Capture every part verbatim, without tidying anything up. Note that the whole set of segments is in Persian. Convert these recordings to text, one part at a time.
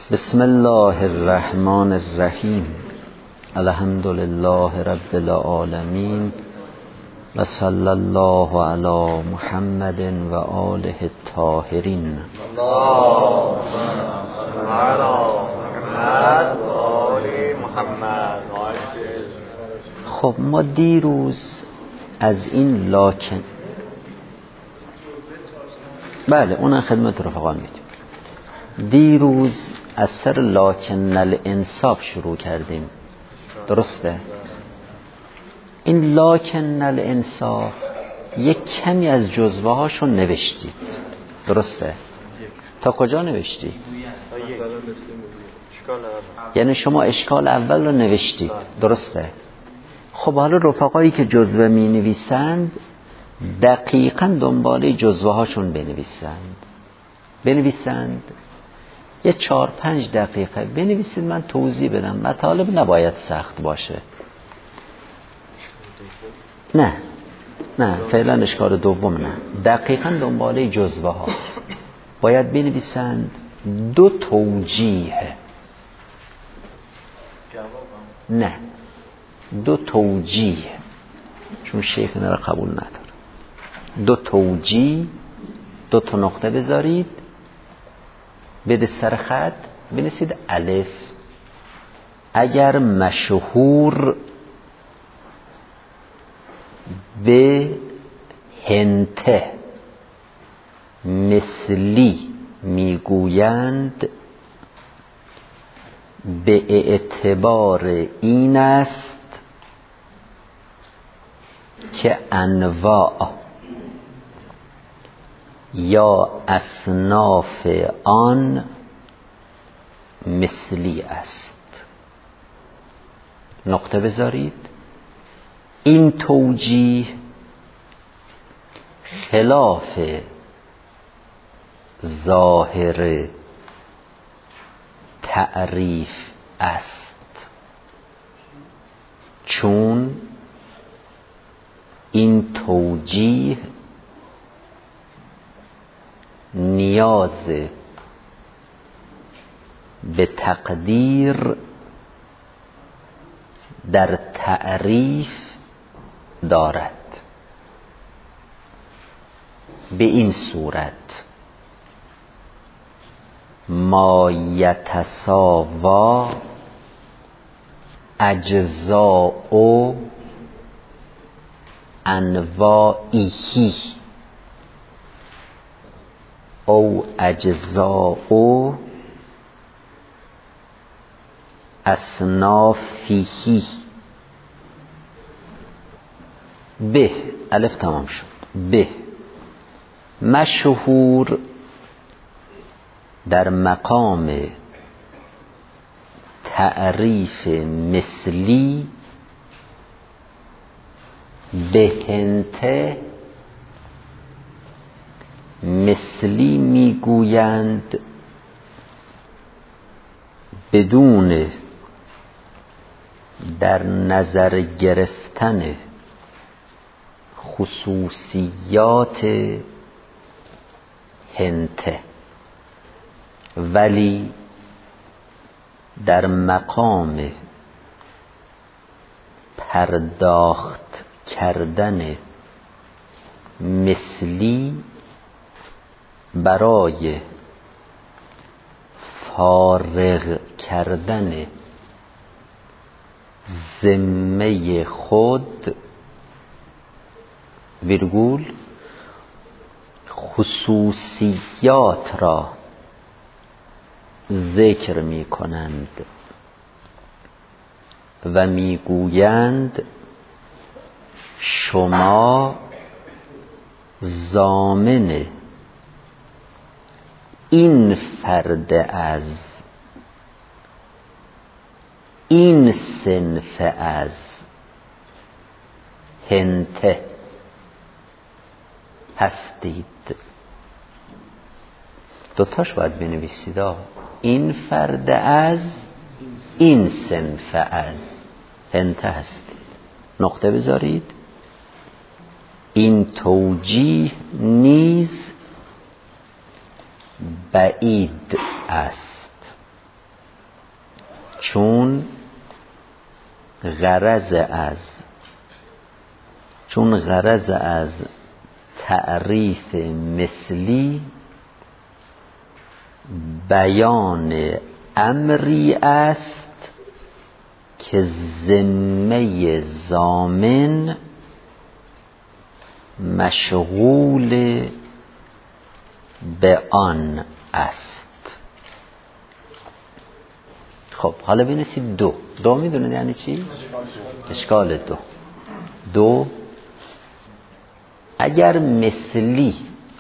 بسم الله الرحمن الرحیم. الحمد لله رب العالمین و صلی الله علی محمد و آله الطاهرین. اللهم صل علی محمد و آل محمد. خب ما دیروز از این لاکن، بله اونم خدمت رفقا میدیم، دیروز از سر لاکن الانصاف شروع کردیم، درسته؟ این لاکن الانصاف یک کمی از جزوه هاشو نوشتید، درسته؟ تا کجا نوشتی؟ یعنی شما اشکال اول رو نوشتید، درسته؟ خب حالا رفقایی که جزوه می نویسند دقیقاً دنباله جزوه هاشون بنویسند بنویسند یه چهار پنج دقیقه بنویسید، من توضیح بدم. مطالب نباید سخت باشه. نه نه فعلا اشکال دوم نه، دقیقاً دنباله جزوه ها باید بنویسند. دو توجیه، نه دو توجیه، چون شیخ اینا را قبول نداره. دو توجیه، دو تا نقطه بذارید، بده سر خط بنویسید الف. اگر مشهور به هنته مثلی میگویند، به اعتبار این است که انواع یا اصناف آن مثلی است. نقطه بذارید. این توجیه خلاف ظاهر تعریف است، چون این توجیه نیاز به تقدیر در تعریف دارد. به این صورت ما یتساوا اجزاء انواعیه او اجزاء اصنافیه. به الف تمام شد. به مشهور در مقام تعریف مثلی به هنته مثلی میگویند بدون در نظر گرفتن خصوصیات هنته، ولی در مقام پرداخت کردن مثلی برای فارغ کردن ذمه خود ویرگول خصوصیات را ذکر می کنند و می گویند شما ضامن این فرد از این صنف از هنته هستید. دوتاش باید بنویسید. این فرد از این صنف از هنته هستید. نقطه بذارید. این توجیه نیز بعید است. چون غرض از چون غرض از تعریف مثلی بیان امری است که ذمه ضامن مشغول به آن است. خب حالا بنویسید دو. دو میدونید یعنی چی؟ اشکال دو. دو اگر مثلی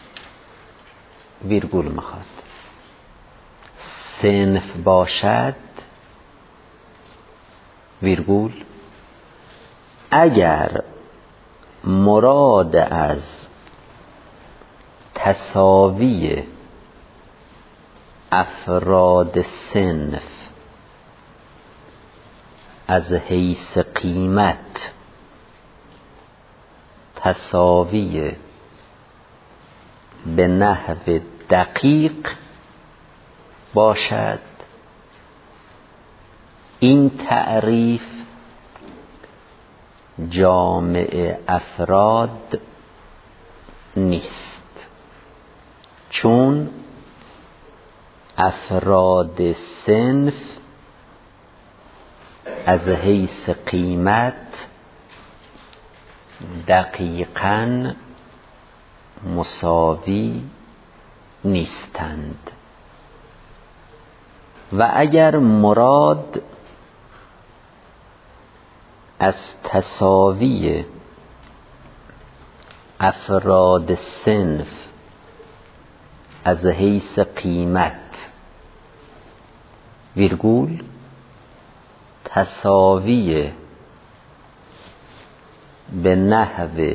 ویرگول میخواد صنف باشد ویرگول، اگر مراد از تساوی افراد صنف از حیث قیمت تساوی به نحو دقیق باشد، این تعریف جامع افراد نیست، چون افراد صنف از حیث قیمت دقیقاً مساوی نیستند. و اگر مراد از تساوی افراد صنف از حیث قیمت ویرگول تساوی به نحو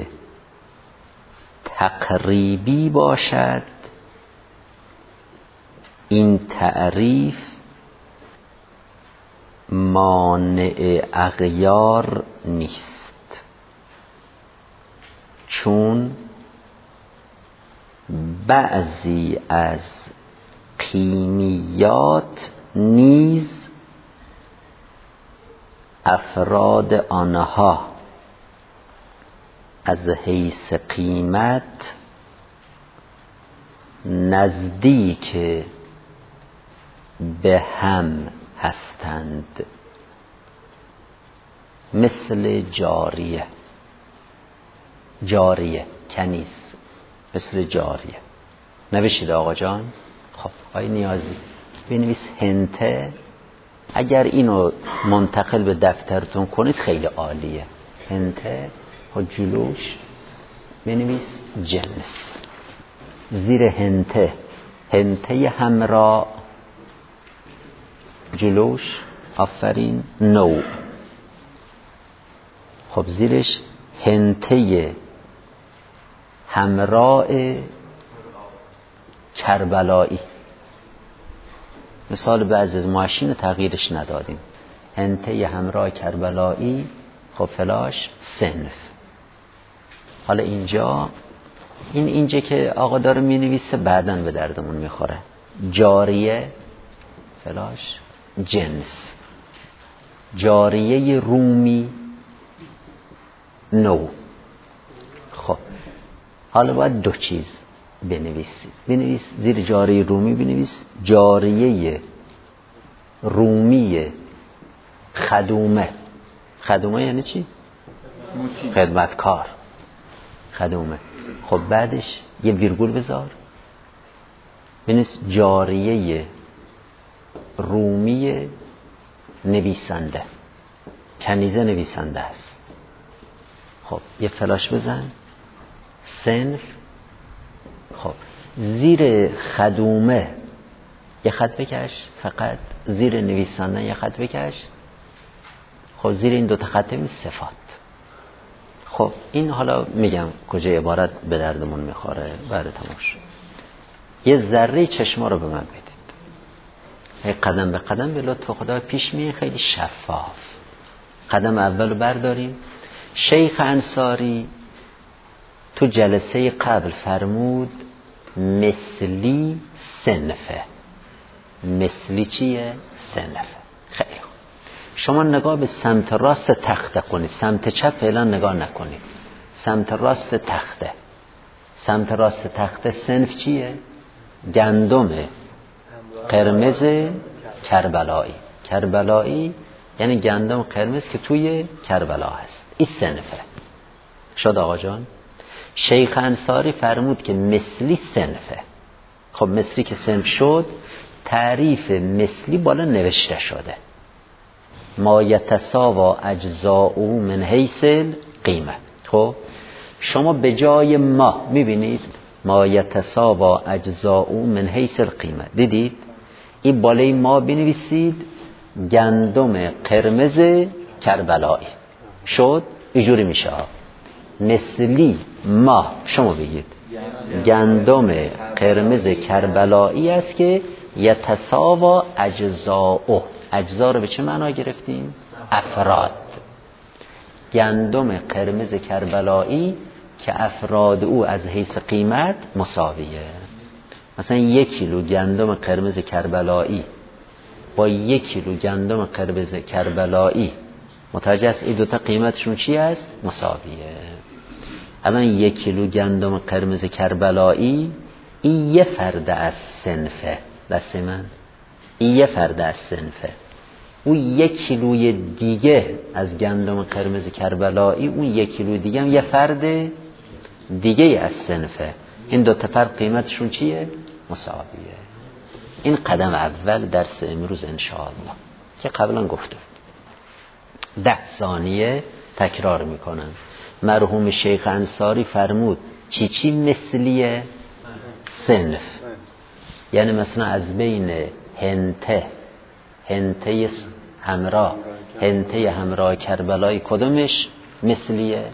تقریبی باشد، این تعریف مانع اغیار نیست، چون بعضی از قیمیات نیز افراد آنها از حیث قیمت نزدیک به هم هستند، مثل جاریه. جاریه کنیز مثل جاریه. نوشید آقا جان؟ خب آقای نیازی بنویس هنته. اگر اینو منتقل به دفترتون کنید خیلی عالیه. هنته و جلوش بنویس جنس. زیر هنته هنته همراه، جلوش آفرین نوع. خب زیرش هنته همراه کربلایی. مثال بعضی از ماشین تغییرش ندادیم. هنته همراه کربلایی. خب فلاش صنف. حالا اینجا این اینجا که آقا داره می نویسه بعداً به دردمون میخوره. جاریه فلاش جنس. جاریه رومی نو. خب حالا باید دو چیز بنویسی. بنویس زیر جاریه رومی بنویس جاریه رومی خدومه. خدومه یعنی چی؟ خدمتکار. خدومه. خب بعدش یه ویرگول بذار بنویس جاریه رومی نویسنده. کنیزه نویسنده است. خب یه فلاش بزن صنف. خب زیر خدومه یه خط بکش، فقط زیر نویسنده یه خط بکش. خب زیر این دوتا خط می صفات. خب این حالا میگم کجا عبارت به دردمون میخوره بعد تمام شد. یه ذره چشما رو به من بدید. قدم به قدم به لطف خدا پیش میه، خیلی شفاف. قدم اول رو برداریم. شیخ انصاری تو جلسه قبل فرمود مثلی صنفه. مثلی چیه؟ صنفه. خیلی خوب. شما نگاه به سمت راست تخته کنید، سمت چپ فعلا نگاه نکنید، سمت راست تخته. سمت راست تخته صنف چیه؟ گندم قرمز کربلایی. کربلایی یعنی گندم قرمز که توی کربلا هست. این صنفه. شد آقا جان؟ شیخ انصاری فرمود که مثلی صنفه. خب مثلی که صنف شد، تعریف مثلی بالا نوشته شده. ما یتساوا اجزاؤه من حیث القیمه. خب شما به جای ما میبینید ما یتساوا اجزاؤه من حیث القیمه، دیدید؟ این بالای ما بنویسید گندم قرمز کربلایی. شد؟ اینجوری میشه ها. مثلی ما، شما بگید گندم قرمز کربلایی است که یتساوا اجزاؤه. اجزا رو به چه معنا گرفتیم؟ افراد. گندم قرمز کربلایی که افراد او از حیث قیمت مساویه. مثلا یک کیلو گندم قرمز کربلایی با یک کیلو گندم قرمز کربلایی متوجه است این دوتا قیمتشون چی است؟ مساویه. الان یک کیلو گندم قرمز کربلایی این یه فرد از صنفه. دست من این یه فرد از صنفه. اون یک کیلوی دیگه از گندم قرمز کربلایی، اون یک کیلو دیگه هم یه فرد دیگه از صنفه. این دو تا فرد قیمتشون چیه؟ مساویه. این قدم اول درس امروز انشاءالله که قبلا گفتم. ده ثانیه تکرار میکنم. مرحوم شیخ انصاری فرمود چی چی مثلیه؟ صنف. یعنی مثلا از بین هنته هنته همراه هنته همراه کربلای کدومش مثلیه؟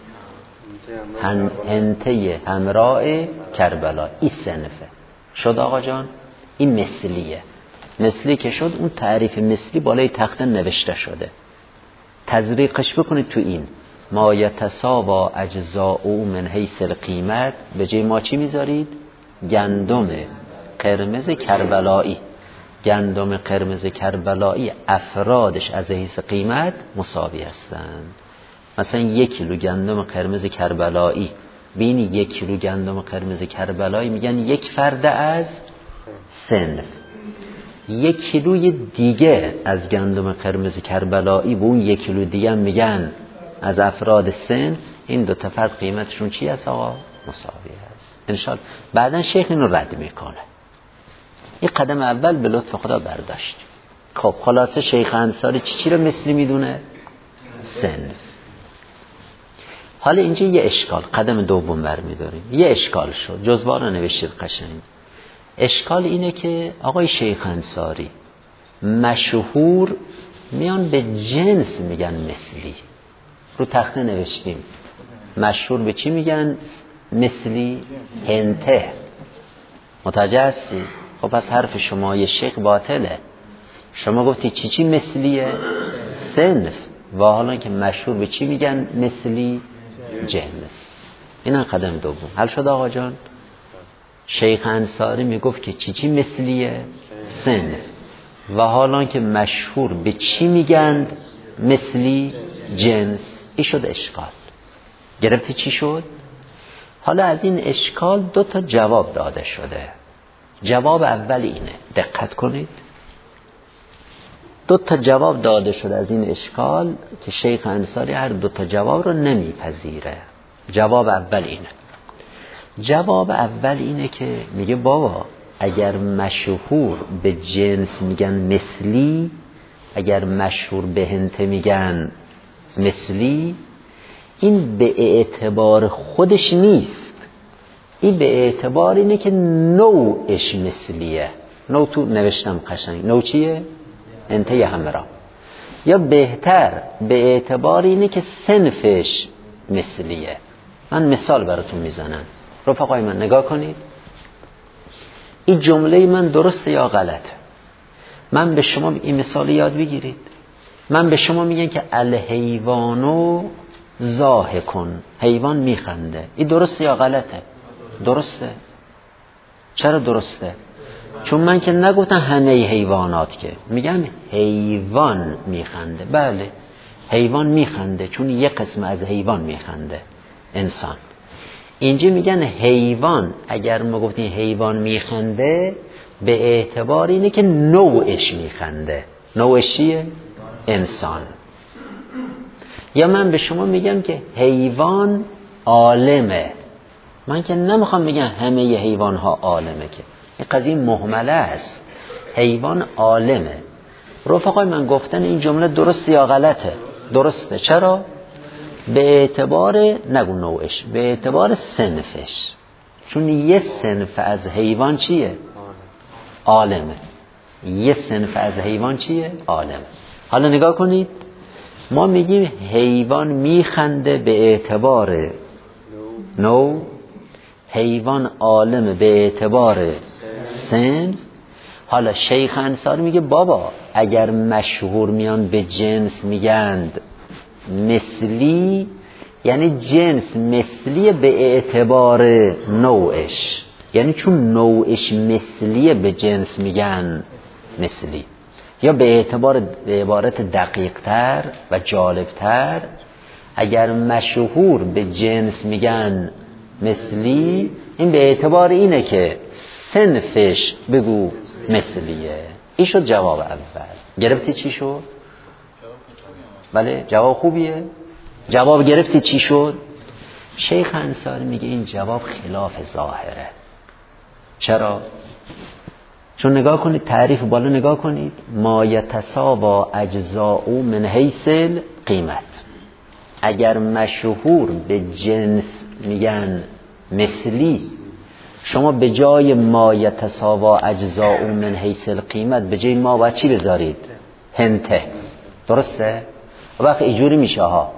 هنته همراه کربلا. این صنفه. شد آقا جان؟ این مثلیه. مثلی که شد، اون تعریف مثلی بالای تخته نوشته شده. تزریقش بکنید تو این ما یتساوا اجزاؤه من حیث القیمت. به جای ما چی میذارید؟ گندم قرمز کربلایی. گندم قرمز کربلایی افرادش از حیث قیمت مساوی هستند. مثلا یک کیلو گندم قرمز کربلایی بینی یک کیلو گندم قرمز کربلایی میگن یک فرد از صنف. یک کیلوی دیگه از گندم قرمز کربلایی به اون یک کیلو دیگه میگن از افراد صنف. این دو تا فرد قیمتشون چی هست آقا؟ مساوی هست. انشالله بعدن شیخ اینو رد میکنه. این قدم اول به لطف خدا برداشت. خب خلاصه شیخ انصاری چی چی رو مثلی میدونه؟ صنف. حالا اینجا یه اشکال، قدم دوم برمیداریم. یه اشکال شد، جزوه رو نوشتید قشنگ. اشکال اینه که آقای شیخ انصاری مشهور میان به جنس میگن مثلی. رو تخته نوشتیم مشهور به چی میگن مثلی؟ هنته. متوجه هستی؟ خب پس حرف شما یه شیخ باطله. شما گفتی چی چی مثلیه؟ صنف. و حالا که مشهور به چی میگن مثلی؟ جنس. این قدم دوم. حل شد آقا جان؟ شیخ انصاری میگفت که چی چی مثلیه؟ صنف. و حالا که مشهور به چی میگن مثلی؟ جنس. این شد اشکال. گرفتی چی شد؟ حالا از این اشکال دو تا جواب داده شده. جواب اول اینه، دقت کنید. دو تا جواب داده شده از این اشکال که شیخ انصاری هر دو تا جواب رو نمیپذیره. جواب اول اینه. جواب اول اینه که میگه بابا اگر مشهور به جنس میگن مثلی، اگر مشهور به هنته میگن مثلی، این به اعتبار خودش نیست. این به اعتبار اینه که نوعش مثلیه. نوع تو نوشتم قشنگ. نوع چیه؟ هنته همراه. یا بهتر به اعتبار اینه که صنفش مثلیه. من مثال براتون میزنم. رفقای من نگاه کنید. این جمله من درسته یا غلطه؟ من به شما این مثال یاد بگیرید. من به شما میگم که الحیوانو ضاحکون، حیوان میخنده. این درسته یا غلطه؟ درسته. چرا درسته؟ چون من که نگفتم همه حیوانات، که میگم حیوان میخنده. بله حیوان میخنده، چون یک قسم از حیوان میخنده، انسان. اینجا میگن حیوان، اگر ما گفتیم حیوان میخنده به اعتبار اینه که نوعش میخنده. نوعش چیه؟ انسان. یا من به شما میگم که حیوان عالمه، من که نمیخوام بگم همه حیوان ها عالمه، که این قضیه مهمله است. حیوان عالمه. رفقای من گفتن این جمله درسته یا غلطه؟ درسته. چرا؟ به اعتبار نگو نوعش، به اعتبار صنفش. چون یه صنف از حیوان چیه؟ عالمه. یه صنف از حیوان چیه؟ عالمه. حالا نگاه کنید، ما میگیم حیوان میخنده به اعتبار نوع، حیوان عالمه به اعتبار صنف. حالا شیخ انصاری میگه بابا اگر مشهور میان به جنس میگند مثلی، یعنی جنس مثلی به اعتبار نوعش، یعنی چون نوعش مثلیه به جنس میگن مثلی. یا به اعتبار به عبارت دقیق تر و جالب تر، اگر مشهور به جنس میگن مثلی، این به اعتبار اینه که صنفش بگو مثلیه. این شد جواب اول. گرفتی چی شد؟ بله جواب خوبیه. جواب گرفتی چی شد؟ شیخ انصاری میگه این جواب خلاف ظاهره. چرا؟ چون نگاه کنید تعریف بالا، نگاه کنید، ما یتساوا اجزاء من حیث القیمت. اگر مشهور به جنس میگن مثلی، شما به جای ما یتساوا اجزاء من حیث القیمت به جای ما باید چی بذارید؟ هنته. درسته؟ وقت اینجوری میشه ها،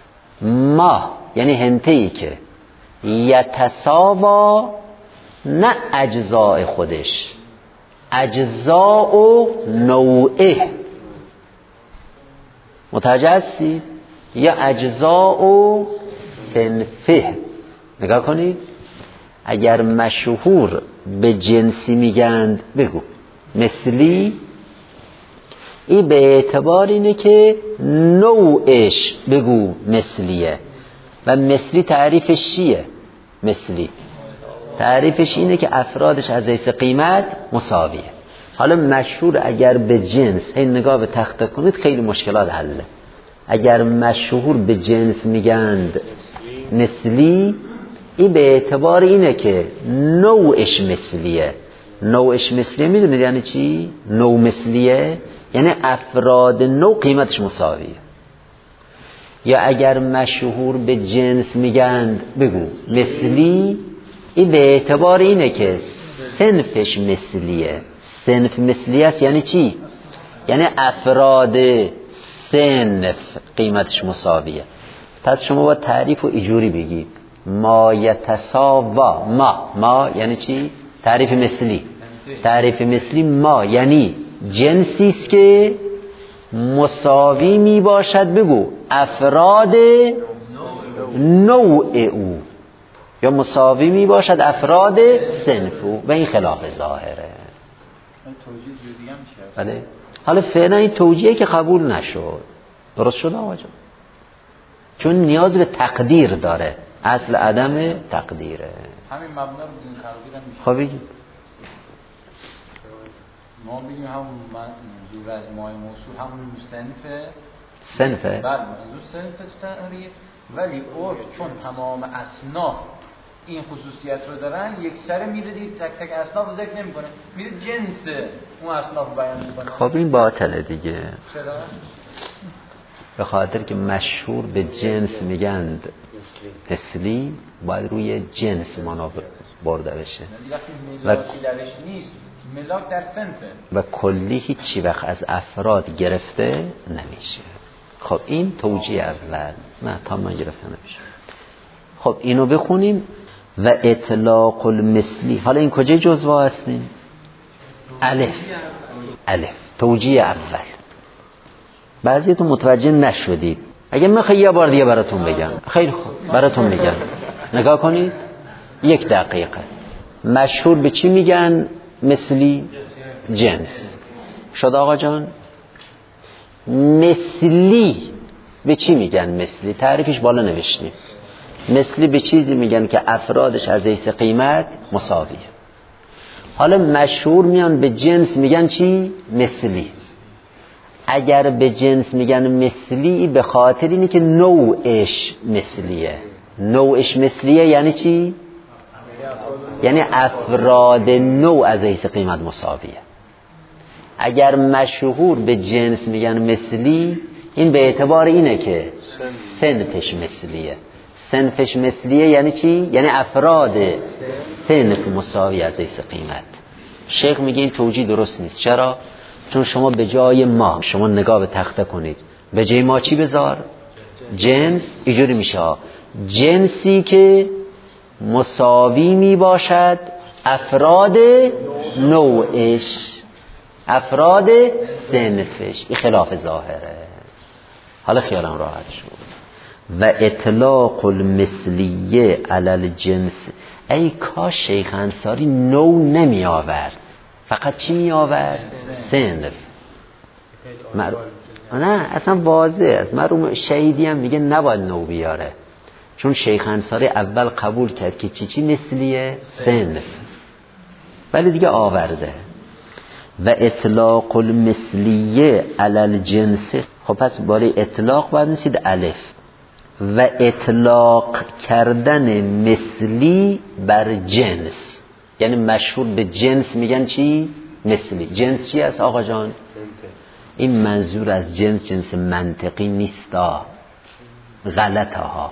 ما یعنی هنته ای که یتساوا، نه اجزاء خودش، اجزاء و نوعه. متوجه هستید؟ یا اجزاء و صنفه. نگاه کنید، اگر مشهور به جنسی میگند بگو مثلی، این به اعتبار اینه که نوعش بگو مثلیه. و مثلی تعریفش چیه؟ مثلی تعریفش اینه که افرادش از حیث قیمت مساویه. حالا مشهور اگر به جنس، این نگاه به تخته کنید خیلی مشکلات حله. اگر مشهور به جنس میگند مثلی، این به اعتبار اینه که نوعش مثلیه. نوعش مثلیه میدونید یعنی چی؟ نوع مثلیه یعنی افراد نوع قیمتش مساویه. یا اگر مشهور به جنس میگند بگو مثلی، این به اعتبار اینه که صنفش مثلیه. صنف مثلیت یعنی چی؟ یعنی افراد صنف قیمتش مساویه. پس شما با تعریف و ایجوری بگید ما یتساوا. ما ما یعنی چی؟ تعریف مثلی. تعریف مثلی ما یعنی جنسی است که مساوی می باشد بگو افراد نوع او، یا مساوی می باشد افراد صنف او، و این خلاف ظاهره. بله. حالا فعلا این توجیه که قبول نشد. درست شد آقا جان؟ چون نیاز به تقدیر داره، اصل عدم تقدیره. همین مبنا رو بدون تقدیر هم میشه. خب بگید. ما بگیم همون منظور از مای موصول همون صنفه. صنفه؟ بله منظور صنفه تو تعریف، ولی عرف چون تمام اصناف این خصوصیت رو دارن، یک سره میره دید تک تک اصناف رو ذکر نمیکنه، میره جنس اون اصناف رو بیان میکنه. خب این باطله دیگه. چرا؟ به خاطر که مشهور به جنس میگند مثلی، باید روی جنس مانا برده بشه و درش نیست، ملاک در صنفه و کلی هیچی وقت از افراد گرفته نمیشه. خب این توجیه اول. نه تا من گرفته نمیشه. خب اینو بخونیم. و اطلاق المثلی. حالا این کجای جزوه هستیم؟ الف. الف توجیه اول. بعضیتون متوجه نشدید. اگه من خیلی یه بار دیگه براتون بگم. خیلی خوب براتون میگم. نگاه کنید یک دقیقه. مشهور به چی میگن؟ مثلی جنس شد. آقا جان مثلی به چی میگن؟ مثلی تعریفش بالا نوشتیم. مثلی به چیزی میگن که افرادش از حیث قیمت مساویه. حالا مشهور میان به جنس میگن چی؟ مثلی. اگر به جنس میگن مثلی به خاطر اینه که نوعش مثلیه. نوعش مثلیه یعنی چی؟ یعنی افراد نوع از حیث قیمت مساویه. اگر مشهور به جنس میگن مثلی، این به اعتبار اینه که صنفش مثلیه. صنفش مثلیه یعنی چی؟ یعنی افراد صنف مساوی از حیث قیمت. شیخ میگه این توجیه درست نیست. چرا؟ چون شما به جای ما، شما نگاه به تخته کنید، به جای ما چی بذار؟ جنس. اینجوری میشه جنسی که مساوی می باشد افراد نوعش، افراد صنفش. این خلاف ظاهره. حالا خیالم راحت شد. و اطلاق المثلیه علی الجنس، ای کاش شیخ انصاری نوع نمی آورد، فقط چی می آورد؟ صنف. مر... نه اصلا واضح است. مرحوم شهیدی هم میگه نباید نوع بیاره، چون شیخ انصاری اول قبول کرد که چی چی مثلیه؟ صنف، ولی دیگه آورده. و اطلاق المثلیه علی الجنس، خب پس بالای اطلاق باید نسید الف. و اطلاق کردن مثلی بر جنس، یعنی مشهور به جنس میگن چی؟ مثلی. جنس چی است آقا جان؟ این منظور از جنس جنس منطقی نیستا، غلطه ها.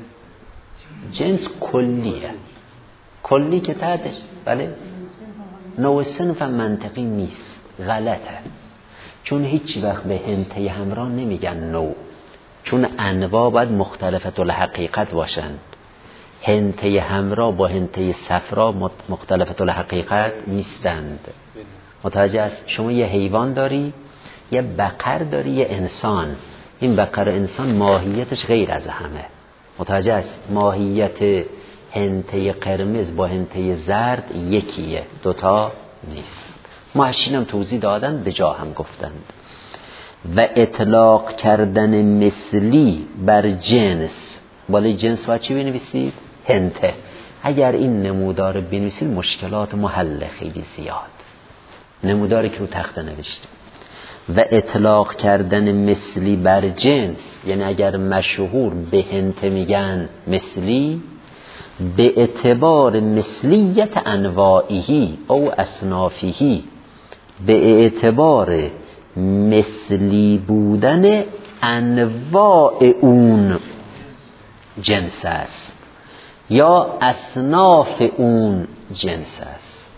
جنس کلیه، کلی که تحتش بله نوع صنف منطقی نیست، غلطه. چون هیچ وقت به هنته همراه نمیگن نوع، چون انواع باید مختلفت الحقیقت باشند. هنته همراه با هنته صفرا مختلفت الحقیقت نیستند. متوجه است؟ شما یه حیوان داری، یه بقر داری، یه انسان. این بقر انسان ماهیتش غیر از همه. متوجه است؟ ماهیت هنته قرمز با هنته زرد یکیه، دوتا نیست. محشینم توضیح دادن، به جا هم گفتند. و اطلاق کردن مثلی بر جنس، بالای جنس باید چی بنویسید؟ هنته. اگر این نمودار بنویسید مشکلات محل خیلی زیاد. نموداری که رو تخته نوشتیم. و اطلاق کردن مثلی بر جنس، یعنی اگر مشهور به هنته میگن مثلی، به اعتبار مثلیت انواعی او اصنافی، به اعتبار مثلی بودن انواع اون جنس است یا اصناف اون جنس است.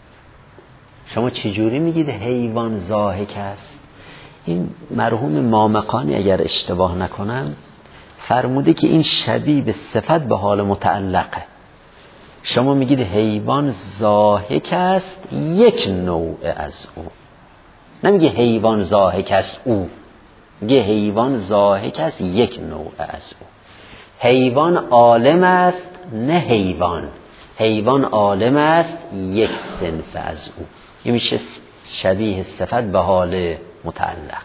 شما چجوری میگید حیوان ضاحک است؟ این مرحوم مامقانی اگر اشتباه نکنم فرموده که این شبیه به صفت به حال متعلقه. شما میگید حیوان ضاحک است یک نوع از او، نمیگه حیوان ضاحک است او، میگه حیوان ضاحک است یک نوع از او. حیوان عالم است نه حیوان، حیوان عالم است یک صنف از او. این میشه شبیه صفت به حال متعلق.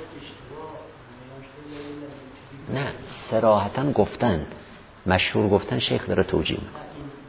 نه صراحتاً گفتن، مشهور گفتن، شیخ داره توجیه میکنه.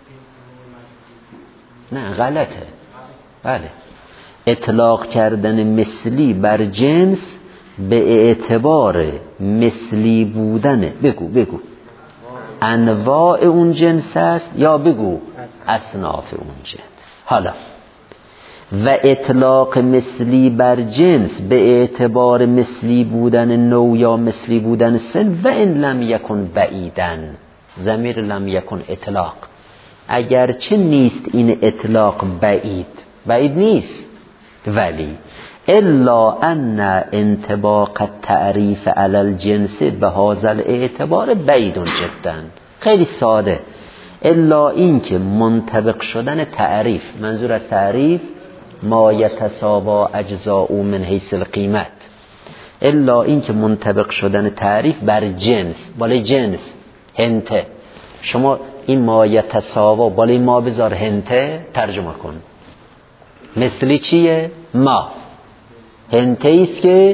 نه غلطه. بله اطلاق کردن مثلی بر جنس به اعتبار مثلی بودن، بگو بگو انواع اون جنس است یا بگو اصناف اون جنس. حالا و اطلاق مثلی بر جنس به اعتبار مثلی بودن نوع یا مثلی بودن سن، و ان لم یکن بعیدن، ضمیر لم یکن اطلاق، اگرچه نیست این اطلاق بعید، بعید نیست، ولی الا ان انطباق التعریف علی الجنس به هذا الاعتبار بعید جدا. خیلی ساده. الا این که منطبق شدن تعریف، منظور از تعریف ما یتساوا اجزاء من حیث القیمت، الا این که منطبق شدن تعریف بر جنس، بالای جنس هنته. شما این ما یتساوا بالای ما بذار هنته، ترجمه کن. مثلی چیه؟ ما هنته ایست که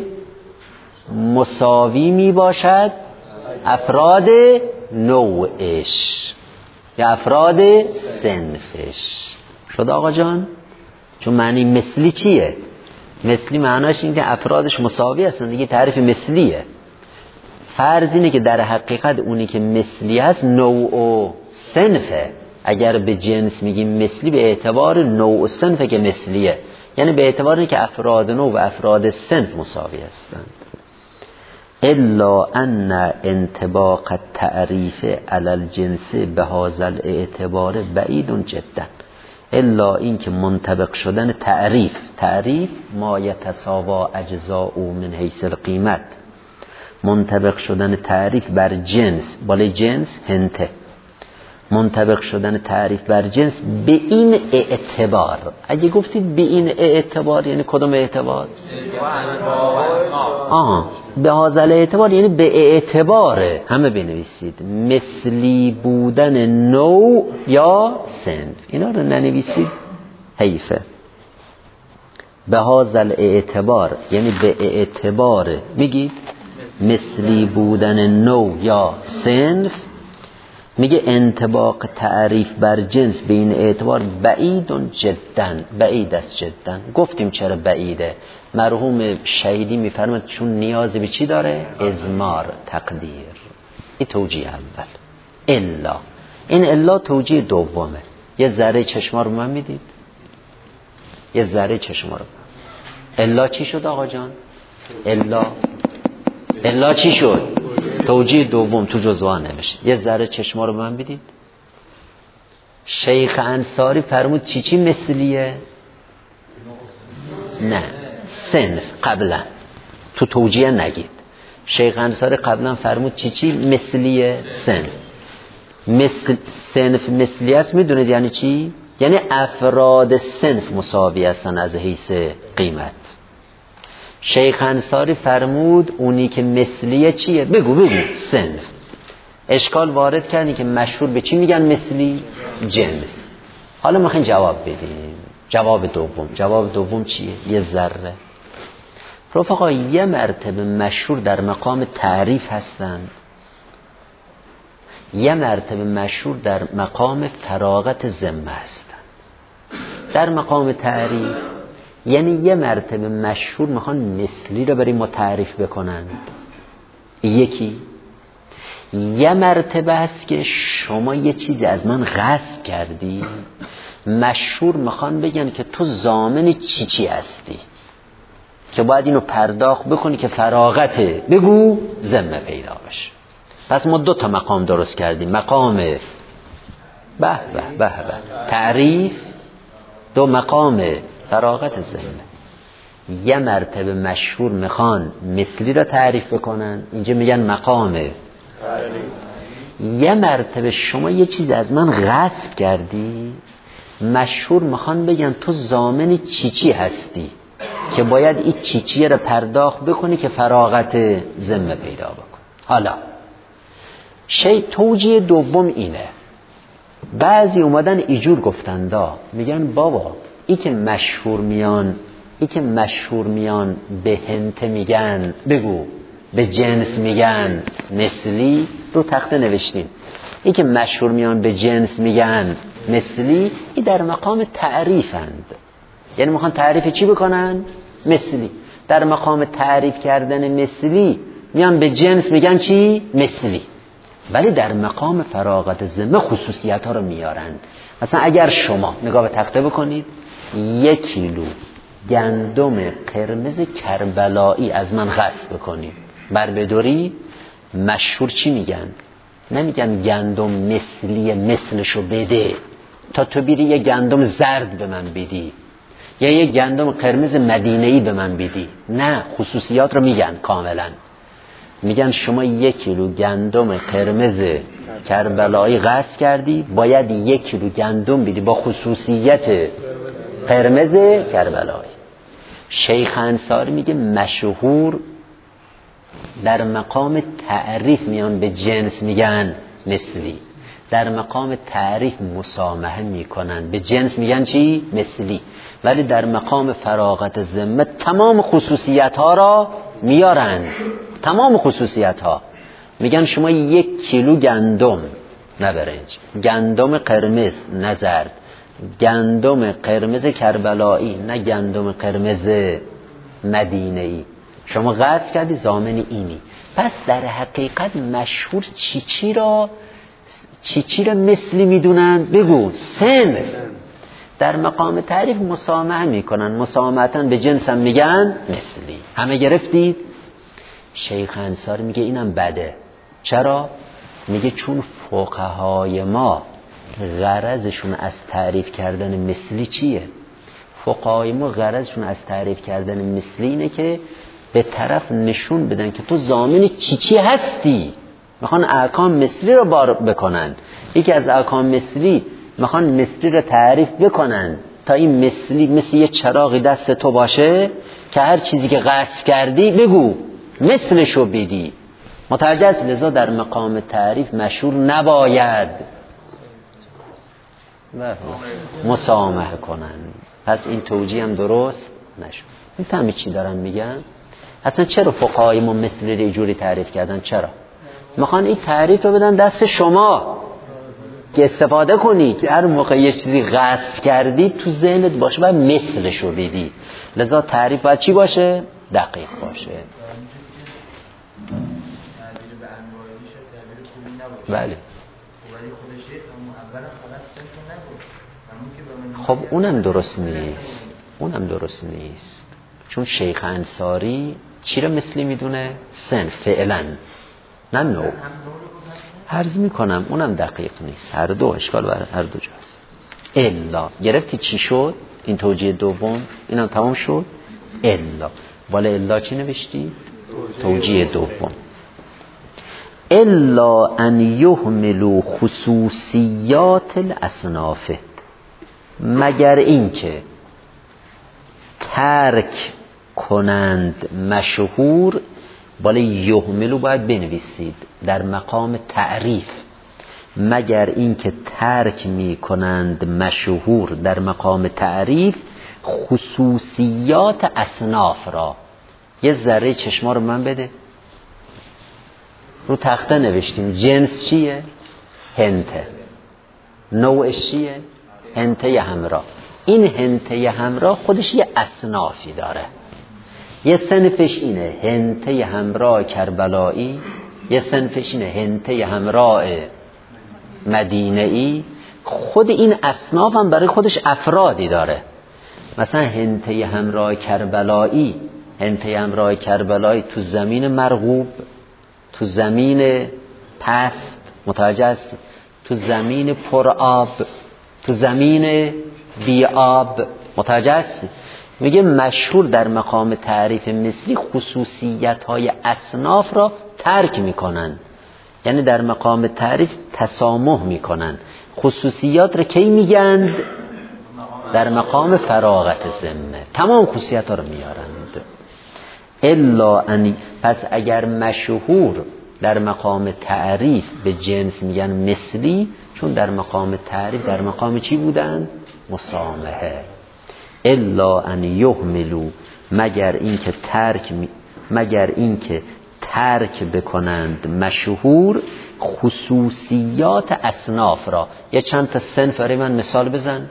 مساوی می باشد افراد نوعش یا افراد صنفش. شد آقا جان؟ چون معنی مثلی چیه؟ مثلی معناش این که افرادش مساوی هستن دیگه، تعریف مثلیه. فرض اینه که در حقیقت اونی که مثلی هست نوع و صنفه. اگر به جنس میگیم مثلی به اعتبار نوع و صنفه که مثلیه، یعنی به اعتبار اینه که افراد نوع و افراد صنف مساوی هستند. الا ان انطباق التعریف علی الجنس بهذا الاعتبار بعید جدا. الا این که منطبق شدن تعریف، تعریف ما یتساوا اجزاء من حیث القیمت، منطبق شدن تعریف بر جنس، بالای جنس هنته، منطبق شدن تعریف بر جنس به این اعتبار. اگه گفتید به این اعتبار یعنی کدوم اعتبار؟ آه به هذا اعتبار یعنی به اعتبار، همه بنویسید مثلی بودن نوع یا صنف. اینا رو ننویسید حیفه. به هذا اعتبار یعنی به اعتبار میگید مثلی بودن نوع یا صنف. میگه انطباق تعریف بر جنس به این اعتبار بعید جدا، بعید است جدا. گفتیم چرا بعیده؟ مرحوم شهیدی میفرماد چون نیاز به چی داره؟ ازمار، تقدیر. این توجیه اول. الا این الا توجیه دومه. یه ذره چشما رو من میدید؟ یه ذره چشما رو. الا چی شد آقا جان؟ الا الا چی شد؟ توجیه دوم تو جزوه نوشت. یه ذره چشما رو من بدید. شیخ انصاری فرمود چی چی مثلیه؟ نه صنف. قبلا تو توجیه نگید. شیخ انصاری قبلا فرمود چی چی مثلیه؟ صنف. مثل صنف مثلی است میدونید یعنی چی؟ یعنی افراد صنف مساوی هستن از حیث قیمت. شیخ انصاری فرمود اونی که مثلیه چیه؟ بگو بگو صنف. اشکال وارد کردی که مشهور به چی میگن مثلی؟ جنس. حالا میخواین جواب بدیم. جواب دوم. جواب دوم چیه؟ یه ذره رفقا، یه مرتبه مشهور در مقام تعریف هستند، یه مرتبه مشهور در مقام فراغت ذمه هستند. در مقام تعریف یعنی یه مرتبه مشهور میخوان مثلی رو برای ما تعریف بکنند، یکی. یه مرتبه هست که شما یه چیزی از من غصب کردی، مشهور میخوان بگن که تو ضامن چی چی هستی که باید اینو پرداخت بکنی که فراغته، بگو ذمه پیدا بشه. پس ما دو تا مقام درست کردیم، مقام به به به به تعریف، دو مقام فراغت ذمه. یه مرتبه مشهور میخوان مثلی را تعریف بکنن، اینجا میگن مقام تعریف. یه مرتبه شما یه چیز از من غصب کردی، مشهور میخوان بگن تو ضامن چی چی هستی که باید این چی چی را پرداخت بکنی که فراغت ذمه پیدا بکن. حالا شی توجیه دوم اینه. بعضی اومدن ایجور گفتندا، میگن بابا ای که مشهور میان ای که مشهور میان به هنته میگن، بگو به جنس میگن مثلی، رو تخته نوشتیم. ای که مشهور میان به جنس میگن مثلی، ای در مقام تعریفند، یعنی میخوان تعریف چی بکنن؟ مثلی. در مقام تعریف کردن مثلی میان به جنس میگن چی؟ مثلی. ولی در مقام فراغت ذمه خصوصیت ها رو میارن. مثلا اگر شما نگاه به تخته بکنید، یک کیلو گندم قرمز کربلایی از من غصب بکنید، بر بدوری، مشهور چی میگن؟ نمیگن گندم مثلی مثلشو بده تا تو بیری یه گندم زرد به من بدی یا یه گندم قرمز مدینه‌ای به من بدی. نه، خصوصیات رو میگن کاملا. میگن شما یک کیلو گندم قرمز کربلایی غصب کردی، باید یک کیلو گندم بدی با خصوصیت قرمز کربلایی. شیخ انصاری میگه مشهور در مقام تعریف میان به جنس میگن مثلی، در مقام تعریف مسامحه میکنن، به جنس میگن چی؟ مثلی. ولی در مقام فراغت ذمه تمام خصوصیت ها را میارند. تمام خصوصیت ها میگن شما یک کیلو گندم، نه برنج، گندم قرمز نه زرد، گندم قرمز کربلایی نه گندم قرمز مدینه‌ای، شما قطع کردی ضامن اینی. پس در حقیقت مشهور چی چی را چی چی را مثلی میدونن؟ بگو. سن. در مقام تعریف مسامحه میکنن، مسامحتاً به جنس هم میگن مثلی. همه گرفتید؟ شیخ انصاری میگه اینم بده. چرا؟ میگه چون فقهای ما غرضشون از تعریف کردن مثلی چیه؟ فقهای ما غرضشون از تعریف کردن مثلی اینه که به طرف نشون بدن که تو ضامن چی چی هستی. میخوان احکام مثلی رو بار بکنن. یکی از احکام مثلی میخوان مثلی رو تعریف بکنن تا این مثلی مثل یه چراغی دست تو باشه که هر چیزی که قصد کردی بگو مثلشو بدی. متوجه است؟ لذا در مقام تعریف مشهور نباید مسامحه کنن. پس این توجیه هم درست نشد. میفهمی چی دارم میگم؟ اصلا چرا فقهای ما مثلی رو جوری تعریف کردن؟ چرا؟ میخوان این تعریف رو بدن دست شما که استفاده کنی، که هر موقع یه چیزی غصب کردی تو ذهنت باشه و مثلش رو بدی. لذا تعریف باید چی باشه؟ دقیق باشه. بله. خب اونم درست نیست، اونم درست نیست. چون شیخ انصاری چی رو مثلی میدونه؟ سن. فعلا نه نوع. عرض میکنم اونم دقیق نیست. هر دو اشکال بر هر دو جاست. الا گرفتی چی شد؟ این توجیه دوم اینم تمام شد. الا بالا الا چی نوشتی؟ توجیه دوم. الا ان یهملوا خصوصیات الاصناف، مگر اینکه ترک کنند مشهور. بالا یهملو باید بنویسید در مقام تعریف. مگر اینکه ترک می کنند مشهور در مقام تعریف خصوصیات اصناف را. یه ذره چشما رو من بده. رو تخته نوشتیم جنس چیه؟ هنته. نوعش چیه؟ هنته همراه. این هنته همراه خودش یه اصنافی داره. یه صنفش اینه هنته همراه کربلایی، یه صنفش اینه هنته همراه مدینه‌ای. خود این اصناف هم برای خودش افرادی داره. مثلا هنته همراه کربلایی، هنته همراه کربلایی تو زمین مرغوب، تو زمین پست، متوجه است، تو زمین پر آب، تو زمین بی آب، متوجه است. میگه مشهور در مقام تعریف مثلی خصوصیت های اصناف را ترک میکنن، یعنی در مقام تعریف تسامح میکنن. خصوصیات را کی میگند؟ در مقام فراغت ذمه تمام خصوصیت ها رو میارند. الا ان، پس اگر مشهور در مقام تعریف به جنس میگن مثلی، چون در مقام تعریف در مقام چی بودن؟ مسامحه. الا ان یهملوا، مگر اینکه ترک می... مگر اینکه ترک بکنند مشهور خصوصیات اصناف را. یه چند تا صنف برای من مثال بزن.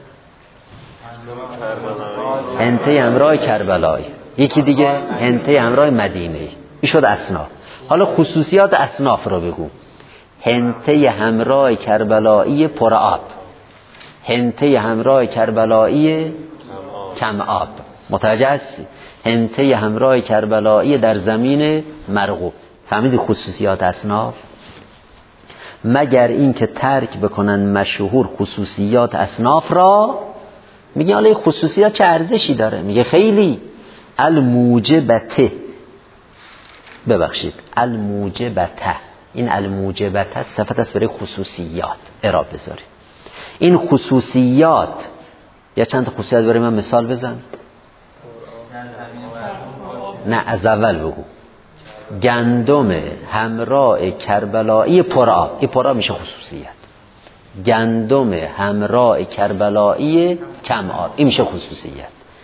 هنته همراه کربلایی، یکی دیگه هنته همراه مدینه. این شد اصناف. حالا خصوصیات اصناف را بگو. هنته همراه کربلایی پر آب، هنته همراه کربلایی کم آب، متوجه است؟ هنته همراه کربلایی در زمین مرغوب. فهمیدی خصوصیات اصناف؟ مگر این که ترک بکنن مشهور خصوصیات اصناف را. میگه حالا خصوصیات چه ارزشی داره؟ میگه خیلی. الموجبته، ببخشید الموجبته، این الموجبته صفت است برای خصوصیات. اعراب بذاری این خصوصیات. یا چند تا خصوصیت برای من مثال بزن. نه از اول بگو. گندم همراه کربلایی پرآب، این پرآب میشه خصوصیت. گندم همراه کربلایی کم آب، این میشه خصوصیت.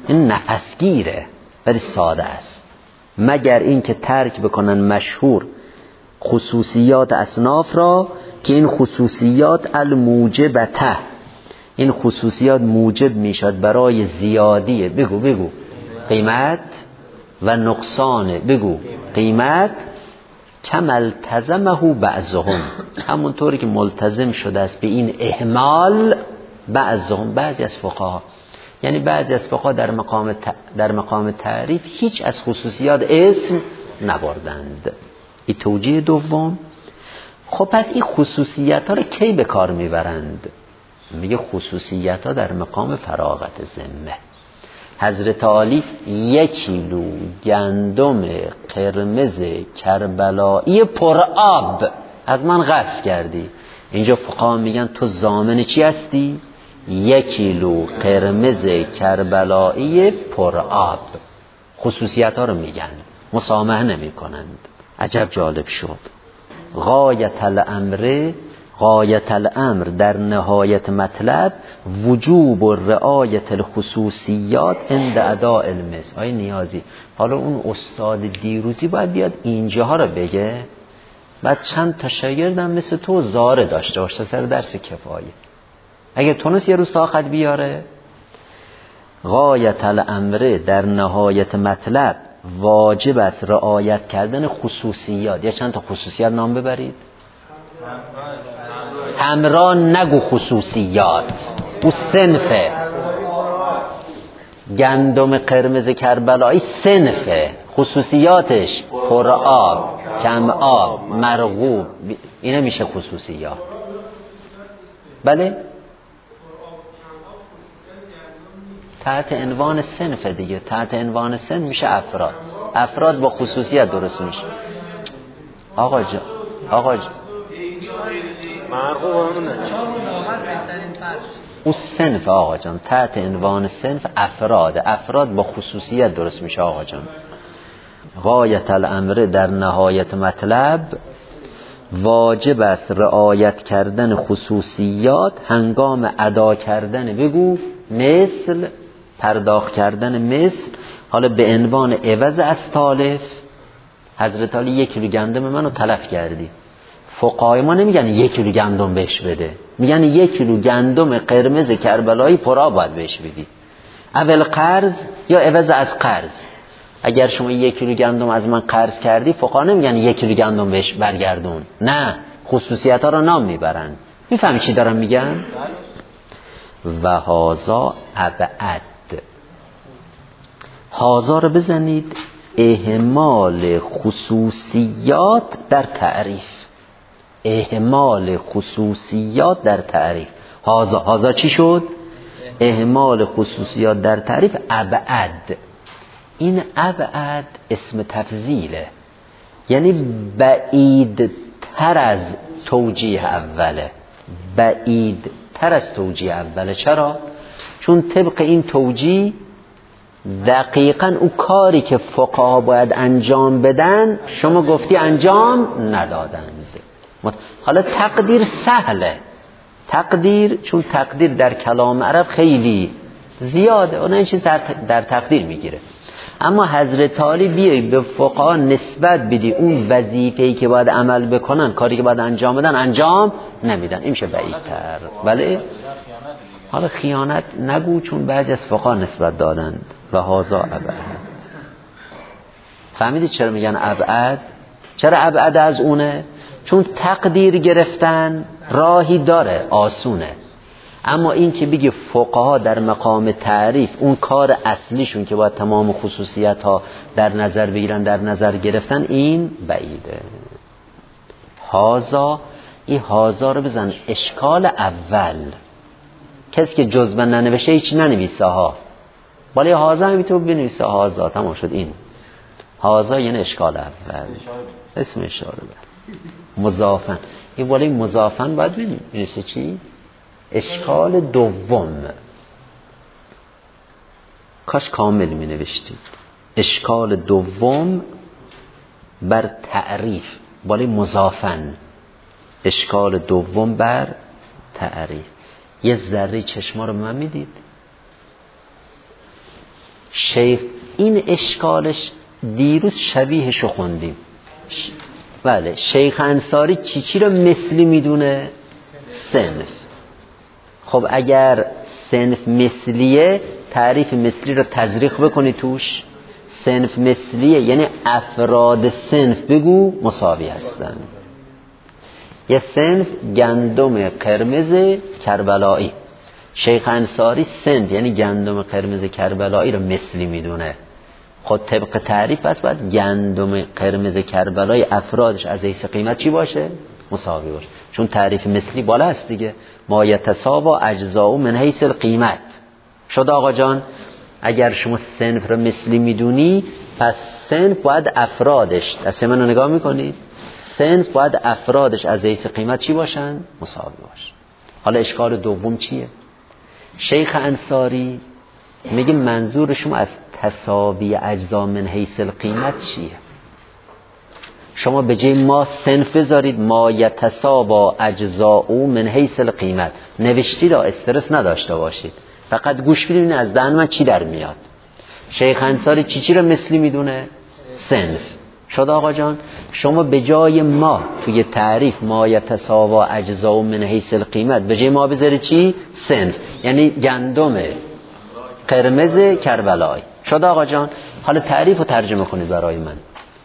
این نفسگیره ولی ساده است. مگر اینکه ترک بکنن مشهور خصوصیات اصناف را که این خصوصیات الموجبته، این خصوصیات موجب میشد برای زیادی بگو بگو قیمت و نقصان بگو قیمت، کم التزمه بعضهم، همونطوری که ملتزم شده است به این اهمال بعضهم، بعضی از فقها. یعنی بعضی از فقها در مقام ت... در مقام تعریف هیچ از خصوصیات اسم نبردند. این توجیه دوم. خب پس این خصوصیت ها رو کی به کار میبرند؟ میگه خصوصیت ها در مقام فراغت ذمه. حضرت علی یک کیلو گندم قرمز کربلایی پر آب از من غصب کردی. اینجا فقها میگن تو ضامن چی هستی؟ یک کیلو قرمز کربلایی پر آب. خصوصیت ها رو میگن، مسامحه نمی کنند. عجب جالب شد. غایت الامر، غایت الامر در نهایت مطلب وجوب و رعایت الخصوصیات عند اداء المثل. آی نیازی، حالا اون استاد دیروزی باید بیاد اینجاها رو بگه، بعد چند تا شاگردم مثل تو زاره داشته باشه سر درس کفایه. اگه تونست یه روز تا خط بیاره. غایت الامر در نهایت مطلب واجب است رعایت کردن خصوصیات. یا چند تا خصوصیات نام ببرید. همراه نگو خصوصیات، او صنفه. گندم قرمز کربلایی صنفه، خصوصیاتش پر آب، کم آب، مرغوب، اینا میشه خصوصیات. بله تحت عنوان صنف دیگه، تحت عنوان صنف میشه افراد. افراد با خصوصیت درست میشه. آقا جان آقا جان او صنف آقا جان، تحت عنوان صنف افراد، افراد با خصوصیت درست میشه آقا جان. غایت الامر در نهایت مطلب واجب است رعایت کردن خصوصیات هنگام ادا کردن بگو مثل، پرداخت کردن مثل. حالا به عنوان عوض از تالف. حضرت علی یک کیلو گندم منو تلف کردی. فقهای ما نمیگن یک کیلو گندم بهش بده، میگن یک کیلو گندم قرمز کربلایی پرا باید بهش بدی. اول قرض یا عوض از قرض. اگر شما یک کیلو گندم از من قرض کردی، فقها نمیگن یک کیلو گندم بهش برگردون، نه، خصوصیت ها رو نام میبرن. میفهمی چی دارم میگن؟ و هازا ابعد. هازا رو بزنید اهمال خصوصیات در تعریف. اهمال خصوصیات در تعریف. هازا هازا چی شد؟ اهمال خصوصیات در تعریف. ابعد. این ابعد اسم تفضیله، یعنی بعید تر از توجیه اوله. بعید تر از توجیه اوله. چرا؟ چون طبق این توجیه دقیقاً او کاری که فقها باید انجام بدن شما گفتی انجام ندادند. حالا تقدیر سهله. تقدیر، چون تقدیر در کلام عرب خیلی زیاده، اون این چیز در, در تقدیر میگیره. اما حضرت علی بیایی به فقها نسبت بدی اون وظیفه‌ای که باید عمل بکنن، کاری که باید انجام بدن انجام نمیدن، این میشه بعیدتر. بله حالا خیانت نگو، چون بعضی از فقها نسبت دادند. و هازا ابعد. فهمیدید چرا میگن ابعد؟ چرا ابعد از اونه؟ چون تقدیر گرفتن راهی داره، آسونه. اما این که بگی فقها در مقام تعریف اون کار اصلیشون که باید تمام خصوصیت ها در نظر بگیرن در نظر گرفتن، این بعیده. هازا، این هازا رو بزن اشکال اول. کسی که جزء ننوشه هیچ ننویسه ها، ولی هازا هم میتونه بنویسه هازا، تمام شد. این هازا یعنی اشکال اول، اسم اشاره بر مضافن. این ولی مضافن باید بنویسه چی؟ اشکال دوم. کاش کامل می نوشتید. اشکال دوم بر تعریف، ولی مضافن. اشکال دوم بر تعریف. یه ذره چشما رو من میدید؟ شیخ این اشکالش دیروز شبیهشو خوندیم. ش... بله شیخ انصاری چی چی رو مثلی میدونه؟ صنف. خب اگر صنف مثلیه تعریف مثلی رو تزریق بکنی توش. صنف مثلیه یعنی افراد صنف بگو مساوی هستن. یه صنف گندم قرمز کربلایی، شیخ انصاری صنف یعنی گندم قرمز کربلایی رو مثلی میدونه. خود طبق تعریف پس باید گندم قرمز کربلایی افرادش از حیث قیمت چی باشه؟ مساوی باشه، چون تعریف مثلی بالا است دیگه. ما یتساوا اجزاء من حیث القیمت. شد آقا جان؟ اگر شما صنف رو مثلی میدونی پس صنف باید افرادش، دست منو نگاه میکنید، صنف باید افرادش از حیث قیمت چی باشن؟ مساوی باشن. حالا اشکال دوم چیه؟ شیخ انصاری میگه منظور شما از تساوی اجزا من حیث القیمت چیه؟ شما به جای ما صنف بذارید ما یتساوا اجزاء من حیث القیمت، نوشتید و استرس نداشته باشید، فقط گوش بدید از دهن من چی در میاد. شیخ انصاری چی چی رو مثلی میدونه؟ صنف. شد آقا جان؟ شما به جای ما توی تعریف ما یتساوا اجزاء من حیث القیمت به جای ما بذارید چی؟ صنف یعنی گندم قرمز کربلایی. شد آقا جان؟ حالا تعریف رو ترجمه کنید برای من.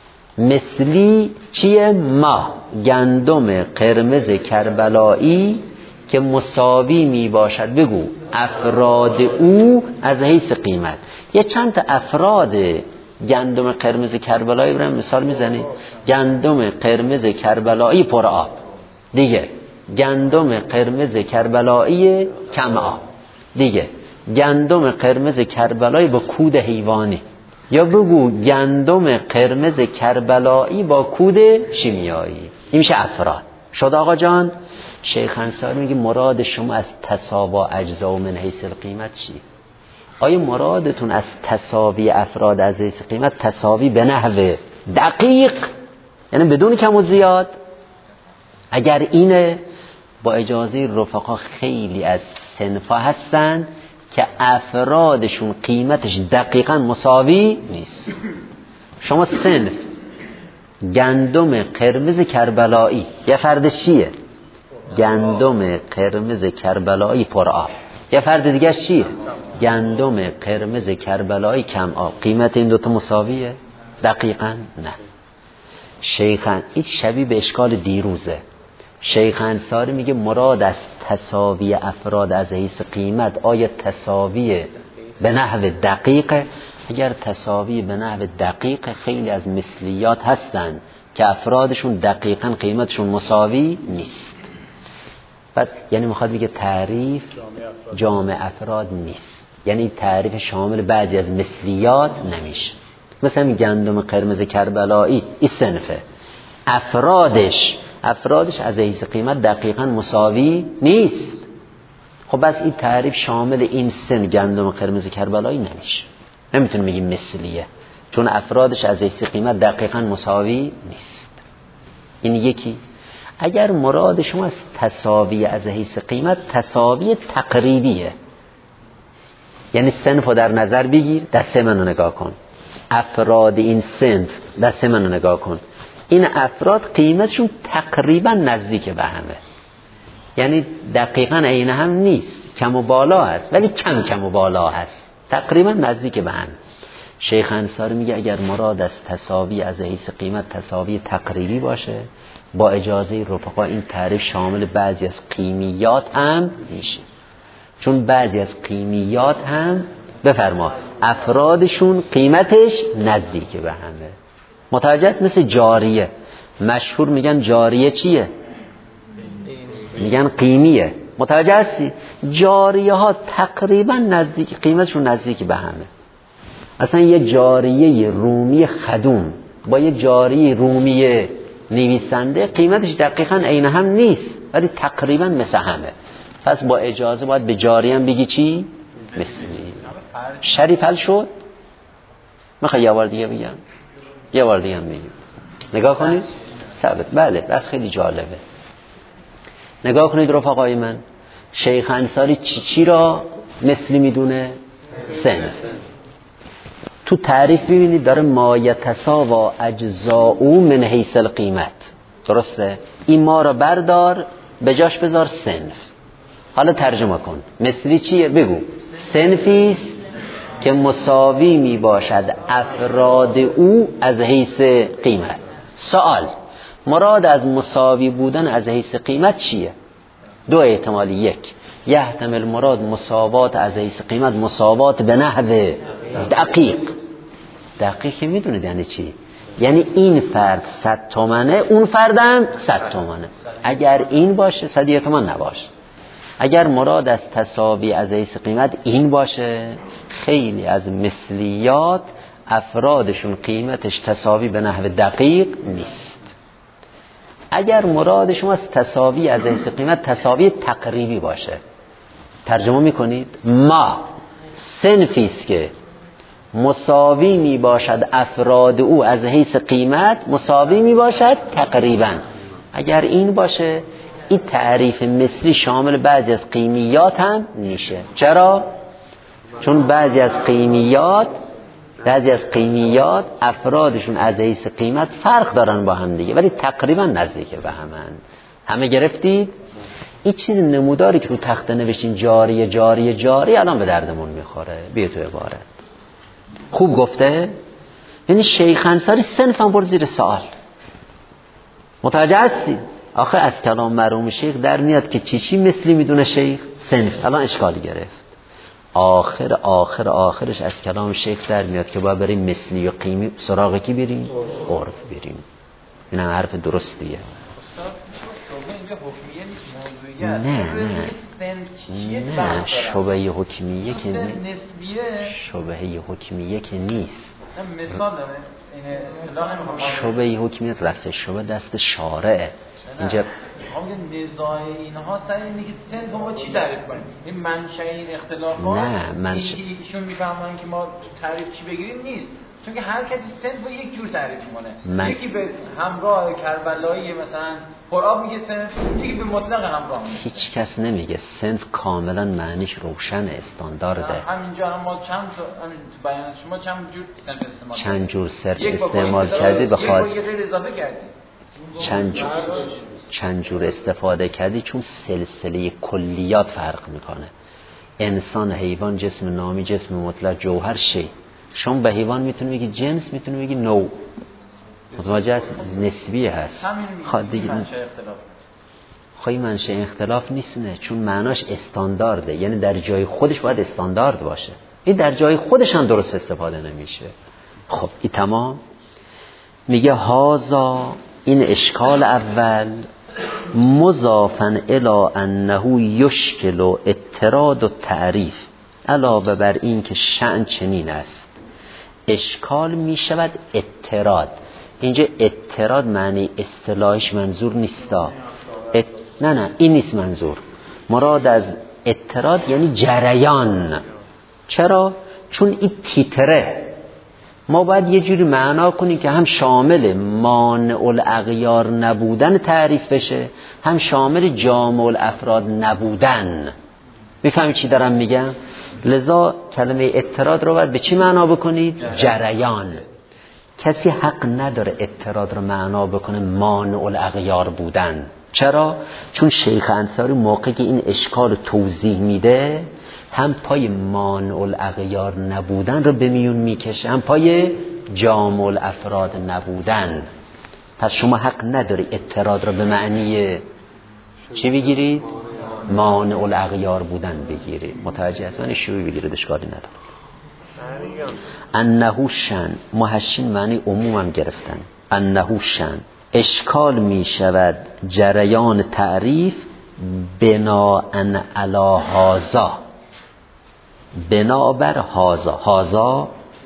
مثلی چیه؟ ما گندم قرمز کربلایی که مساوی می باشد بگو افراد او از حیث قیمت. یه چند تا افراد گندم قرمز کربلایی برام مثال میزنید. گندم قرمز کربلایی پر آب، دیگه گندم قرمز کربلایی کم آب، دیگه گندم قرمز کربلایی با کود حیوانی، یا بگو گندم قرمز کربلایی با کود شیمیایی. این میشه افراد. شد آقا جان؟ شیخ انصاری میگه مراد شما از تساوا اجزا من حیث القیمت چیه؟ آیا مرادتون از تساوی افراد از حیث قیمت تساوی به نحو دقیق یعنی بدون کم و زیاد؟ اگر اینه با اجازه رفقا خیلی از صنفا هستن که افرادشون قیمتش دقیقا مساوی نیست. شما صنف گندم قرمز کربلایی یه فرد چیه؟ گندم قرمز کربلایی پر آب، یه فرد دیگه چیه؟ گندم قرمز کربلایی کم آب. قیمت این دوتا مساویه؟ دقیقا نه. شیخ این شبیه به اشکال دیروزه. شیخ انصاری میگه مراد از تساوی افراد از حیث قیمت آیا تساوی به نحو دقیق؟ اگر تساوی به نحو دقیق خیلی از مثلیات هستن که افرادشون دقیقا قیمتشون مساوی نیست. بعد یعنی میخواد بگه تعریف جامع افراد نیست، یعنی تعریف شامل بعضی از مثلیات نمیشه. مثلا گندم قرمز کربلایی این صنفه، افرادش افرادش از حیث قیمت دقیقا مساوی نیست. خب بس این تعریف شامل این سن گندم قرمز کربلایی نمیشه، نمیتونه بگیم مثلیه، چون افرادش از حیث قیمت دقیقا مساوی نیست. این یکی. اگر مراد شما از تساوی از حیث قیمت تساوی تقریبیه، یعنی صنف رو در نظر بگیر، دست منو نگاه کن، افراد این صنف دست منو نگاه کن، این افراد قیمتشون تقریبا نزدیک به همه، یعنی دقیقا عین هم نیست، کم و بالا هست ولی کم کم و بالا هست، تقریبا نزدیک به هم. شیخ انصاری میگه اگر مراد از تساوی از حیث قیمت تساوی تقریبی باشه با اجازه رفقا این تعریف شامل بعضی از قیمیات هم میشه، چون بعضی از قیمیات هم بفرما افرادشون قیمتش نزدیک به همه. متوجه؟ مثل جاریه، مشهور میگن جاریه چیه؟ میگن قیمیه. متوجه هستی؟ جاریه ها تقریبا نزدیک، قیمتشون نزدیک به همه. اصلا یه جاریه رومی خدوم با یه جاریه رومی نویسنده قیمتش دقیقا عین هم نیست ولی تقریبا مثل همه. پس با اجازه باید به جاریه هم بگی چی؟ مثلی. شریف حل شد؟ میخوای یه بار دیگه بگم؟ یه بار دیگه هم بگم. نگاه کنید ثابت. بله بس خیلی جالبه. نگاه کنید رفقای من، شیخ انصاری چی چی را مثلی میدونه؟ صنف. تو تعریف ببینید داره ما یتساوا اجزاؤه من حیث القیمت. درسته؟ این ما رو بردار به جاش بذار صنف. حالا ترجمه کن. مثلی چیه؟ بگو. صنفی است که مساوی می باشد افراد او از حیث قیمت. سوال، مراد از مساوی بودن از حیث قیمت چیه؟ دو احتمالی. یک، یحتمل مراد مساوات از حیث قیمت مساوات به نحو دقیق. دقیق میدونید یعنی چی؟ یعنی این فرد صد تومنه، اون فردم صد تومنه. اگر این باشه صد یک تومن نباشه. اگر مراد از تساوی از حیث قیمت این باشه، خیلی از مثلیات افرادشون قیمتش تساوی به نحو دقیق نیست. اگر مراد شما از تساوی از حیث قیمت تساوی تقریبی باشه، ترجمه میکنید ما صنفی است که مساوی می باشد افراد او از حیث قیمت مساوی می باشد تقریبا. اگر این باشه این تعریف مثلی شامل بعضی از قیمیات هم میشه. چرا؟ چون بعضی از قیمیات بعضی از قیمیات افرادشون از حیث قیمت فرق دارن با هم دیگه ولی تقریبا نزدیک به همن. همه گرفتید؟ این چیز نموداری که رو تخته نوشتین جاری جاری جاری الان به دردمون میخوره. بیا تو عبارت. خوب گفته؟ یعنی شیخ انصاری صنف هم برد زیر سوال. متوجه هستی؟ آخه از کلام مرحوم شیخ در میاد که چی چی مثلی میدونه شیخ؟ صنف. الان اشکالی گرفت. آخر آخر آخرش از کلام شیخ در میاد که باید بریم مثلی و قیمی سراغ کی بریم؟ عرف بریم. این هم حرف درستیه. نه نه نه شبهه حکمیه که شبهه حکمیه که نیست. مثال داره این اصطلاح شبهه حکمیه رفع شبهه دست شارعه. اینجا همون نزاع اینها سر اینه که سن ما چی تعریف کنیم؟ این منشأ این اختلافات نه منشأ ایشون میفهمن که ما تعریف چی بگیریم نیست. چون که هر کسی سن رو یک جور تعریف میکنه. من... یکی به همراه کربلایی مثلا قرآن میگه صنف، یکی به مطلق همراه میگه. هیچ کس نمیگه صنف، کاملا معنیش روشن استاندارده. همینجا هم ما چند تا بیان شما چند جور صنف استعمال چند جور صرف استعمال کردی به خاطر یک غیر اضافه کردی. چند جور چند جور استفاده کردی چون سلسله کلیات فرق میکنه. انسان، حیوان، جسم نامی، جسم مطلق، جوهر، شی. شما به حیوان میتونی بگی جنس، میتونی بگی نوع. متوجه هست؟ نسبی هست. خواهد دیگه خواهی منشأ اختلاف نیست نه، چون معناش استاندارده، یعنی در جای خودش باید استاندارد باشه. این در جای خودش هم درست استفاده نمیشه. خب این تمام. میگه هازا، این اشکال اول، مضافن الی انه یشکل و اعتراض و تعریف، علاوه بر این که شأن چنین است اشکال می شود اعتراض. اینجا اعتراض معنی اصطلاحش منظور نیستا. ات... نه نه این نیست منظور. مراد از اعتراض یعنی جریان. چرا؟ چون این تیتره ما باید یه جوری معنا کنیم که هم شامل مانع الاغیار نبودن تعریف بشه، هم شامل جامع الافراد نبودن. میفهمی چی دارم میگم؟ لذا کلمه اعتراض رو باید به چی معنا بکنید؟ جریان. کسی حق نداره اعتراض رو معنا بکنه مانع الاغیار بودن. چرا؟ چون شیخ انصاری موقعی که این اشکال توضیح میده هم پای مانع الاغیار نبودن رو به میون میکشه، هم پای جامع الافراد نبودن. پس شما حق نداری اعتراض رو به معنی چی بگیرید؟ مانع الاغیار بودن بگیرید. متوجه هستید؟ شروع بگیرید، اشکالی نداره. انه شن، محشین معنی عمومم گرفتن. انه شن اشکال می شود جریان تعریف بناءً علی هذا، بنابر هذا. هذا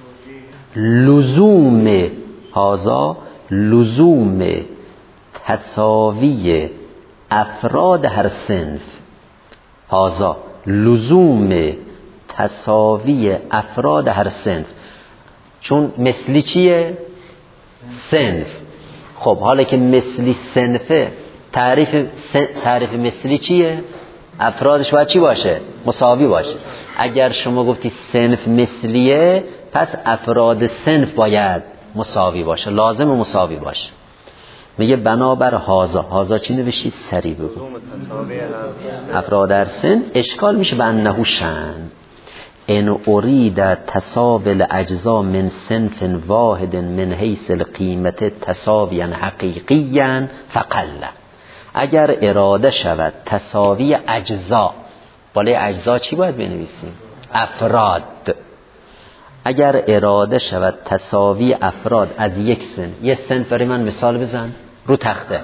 لزوم هذا لزوم تساوی افراد هر صنف. هذا لزوم تساوی افراد هر صنف. چون مثلی چیه؟ صنف. خب حالا که مثلی صنفه، تعریف تعریف مثلی چیه؟ افرادش باید چی باشه؟ مساوی باشه. اگر شما گفتی صنف مثلیه، پس افراد صنف باید مساوی باشه، لازم مساوی باشه. میگه بنابر هازا، هازا چی نوشید؟ سری بگو. افراد در سن اشکال میشه به انهو شن ان ارید تساول اجزا من صنف واحد من حیث القیمت تساویا حقیقیا فقل. اگر اراده شود تساوی اجزا، بالای اجزا چی باید بنویسیم؟ افراد. اگر اراده شود تساوی افراد از یک سن، یک سن برای من مثال بزن رو تخته.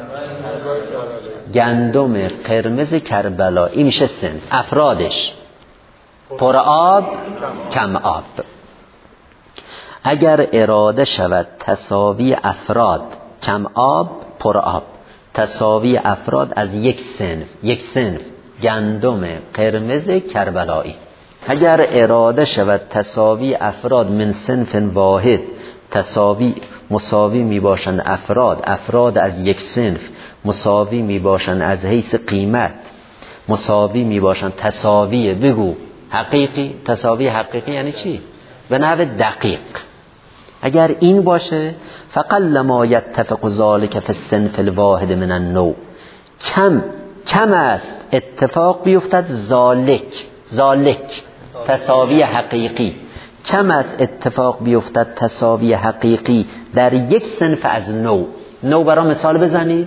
گندم قرمز کربلا، این میشه سن. افرادش پر آب کم آب. اگر اراده شود تساوی افراد کم آب پر آب، تساوی افراد از یک سنف، یک سنف گندم قرمز کربلایی. اگر اراده شود تساوی افراد من صنف واحد، تساوی مساوی می باشند افراد، افراد از یک صنف مساوی می باشند از حیث قیمت، مساوی می باشند تساوی بگو حقیقی. تساوی حقیقی یعنی چی؟ به نحو دقیق. اگر این باشه فقل ما یتفق ذلك فی الصنف الواحد من النوع، کم کم است اتفاق بیفتد ذالک، ذالک تساوی حقیقی، کم است اتفاق بیفتد تساوی حقیقی در یک صنف از نوع. نوع برای مثال بزنید.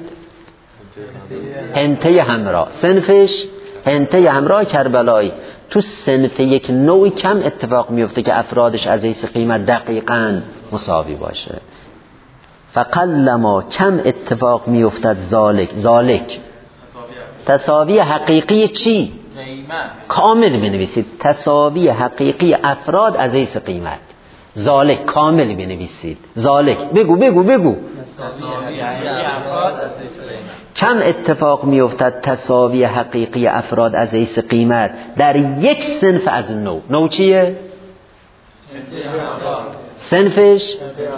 هنته همراه، صنفش هنته همراه کربلایی. تو صنف یک نوعی کم اتفاق میفته که افرادش از حیث قیمت دقیقاً مساوی باشه. فقل ما کم اتفاق میافتد ذالک، ذالک تساوی حقیقی چی؟ کامل بنویسید. تساوی حقیقی افراد از حیث قیمت. ذالک کامل بنویسید. ذالک بگو بگو بگو کم اتفاق میافتد تساوی حقیقی افراد از حیث قیمت در یک صنف از نوع. نوع چیه؟ صنفش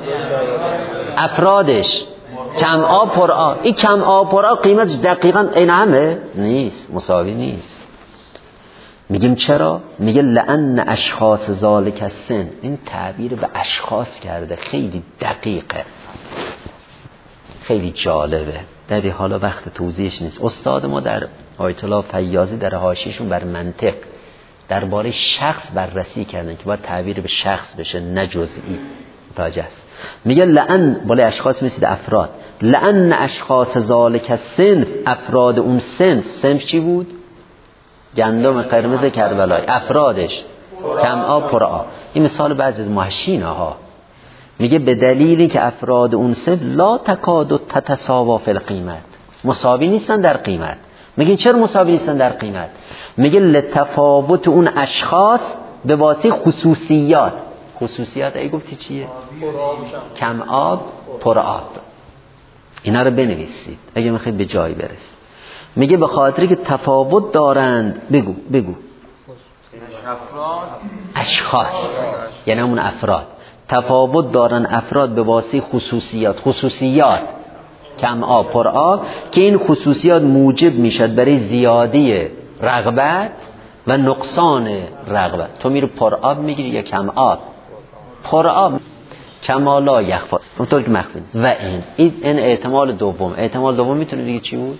افرادش کم آب پر آب. این کم آب پر آب قیمتش دقیقاً این همه نیست، مساوی نیست. میگیم چرا؟ میگه لأن اشخاص ذالک السن، این تعبیر به اشخاص کرده، خیلی دقیقه، خیلی جالبه. در حالا وقت توضیحش نیست. استاد ما در آیت الله فیاضی در حاشیه‌شون بر منطق درباره شخص بررسی کردن که باید تعبیر به شخص بشه نه جزئی. متوجه است؟ میگه لأن بالای اشخاص میسید افراد، لأن اشخاص ذالک السن، افراد اون صنف. صنف چی بود؟ گندم قرمز کربلای. افرادش کم آب پر آب. این مثال بعضی از محشینه ها. میگه به دلیلی که افراد اون صنف لا تکاد تتساوا فی القیمت، مساوی نیستن در قیمت. میگین چرا مساوی نیستن در قیمت؟ میگه لتفاوت اون اشخاص به واسطه خصوصیات. خصوصیات ای گفتی چیه؟ کم آب پر آب. اینا رو بنویسید اگه میخواید به جایی برسید. میگه به خاطری که تفاوت دارند. بگو بگو اشخاص یعنی همون افراد. تفاوت دارن افراد به واسطه خصوصیات. خصوصیات کم آب پر آب که این خصوصیات موجب میشد برای زیادی رغبت و نقصان رغبت. تو میری پر آب میگیری یا کم آب؟ پر آب. کمالا یخفا اونطور که مخفی نیست. و این این احتمال دوم. احتمال دوم میتونه دیگه چی بود؟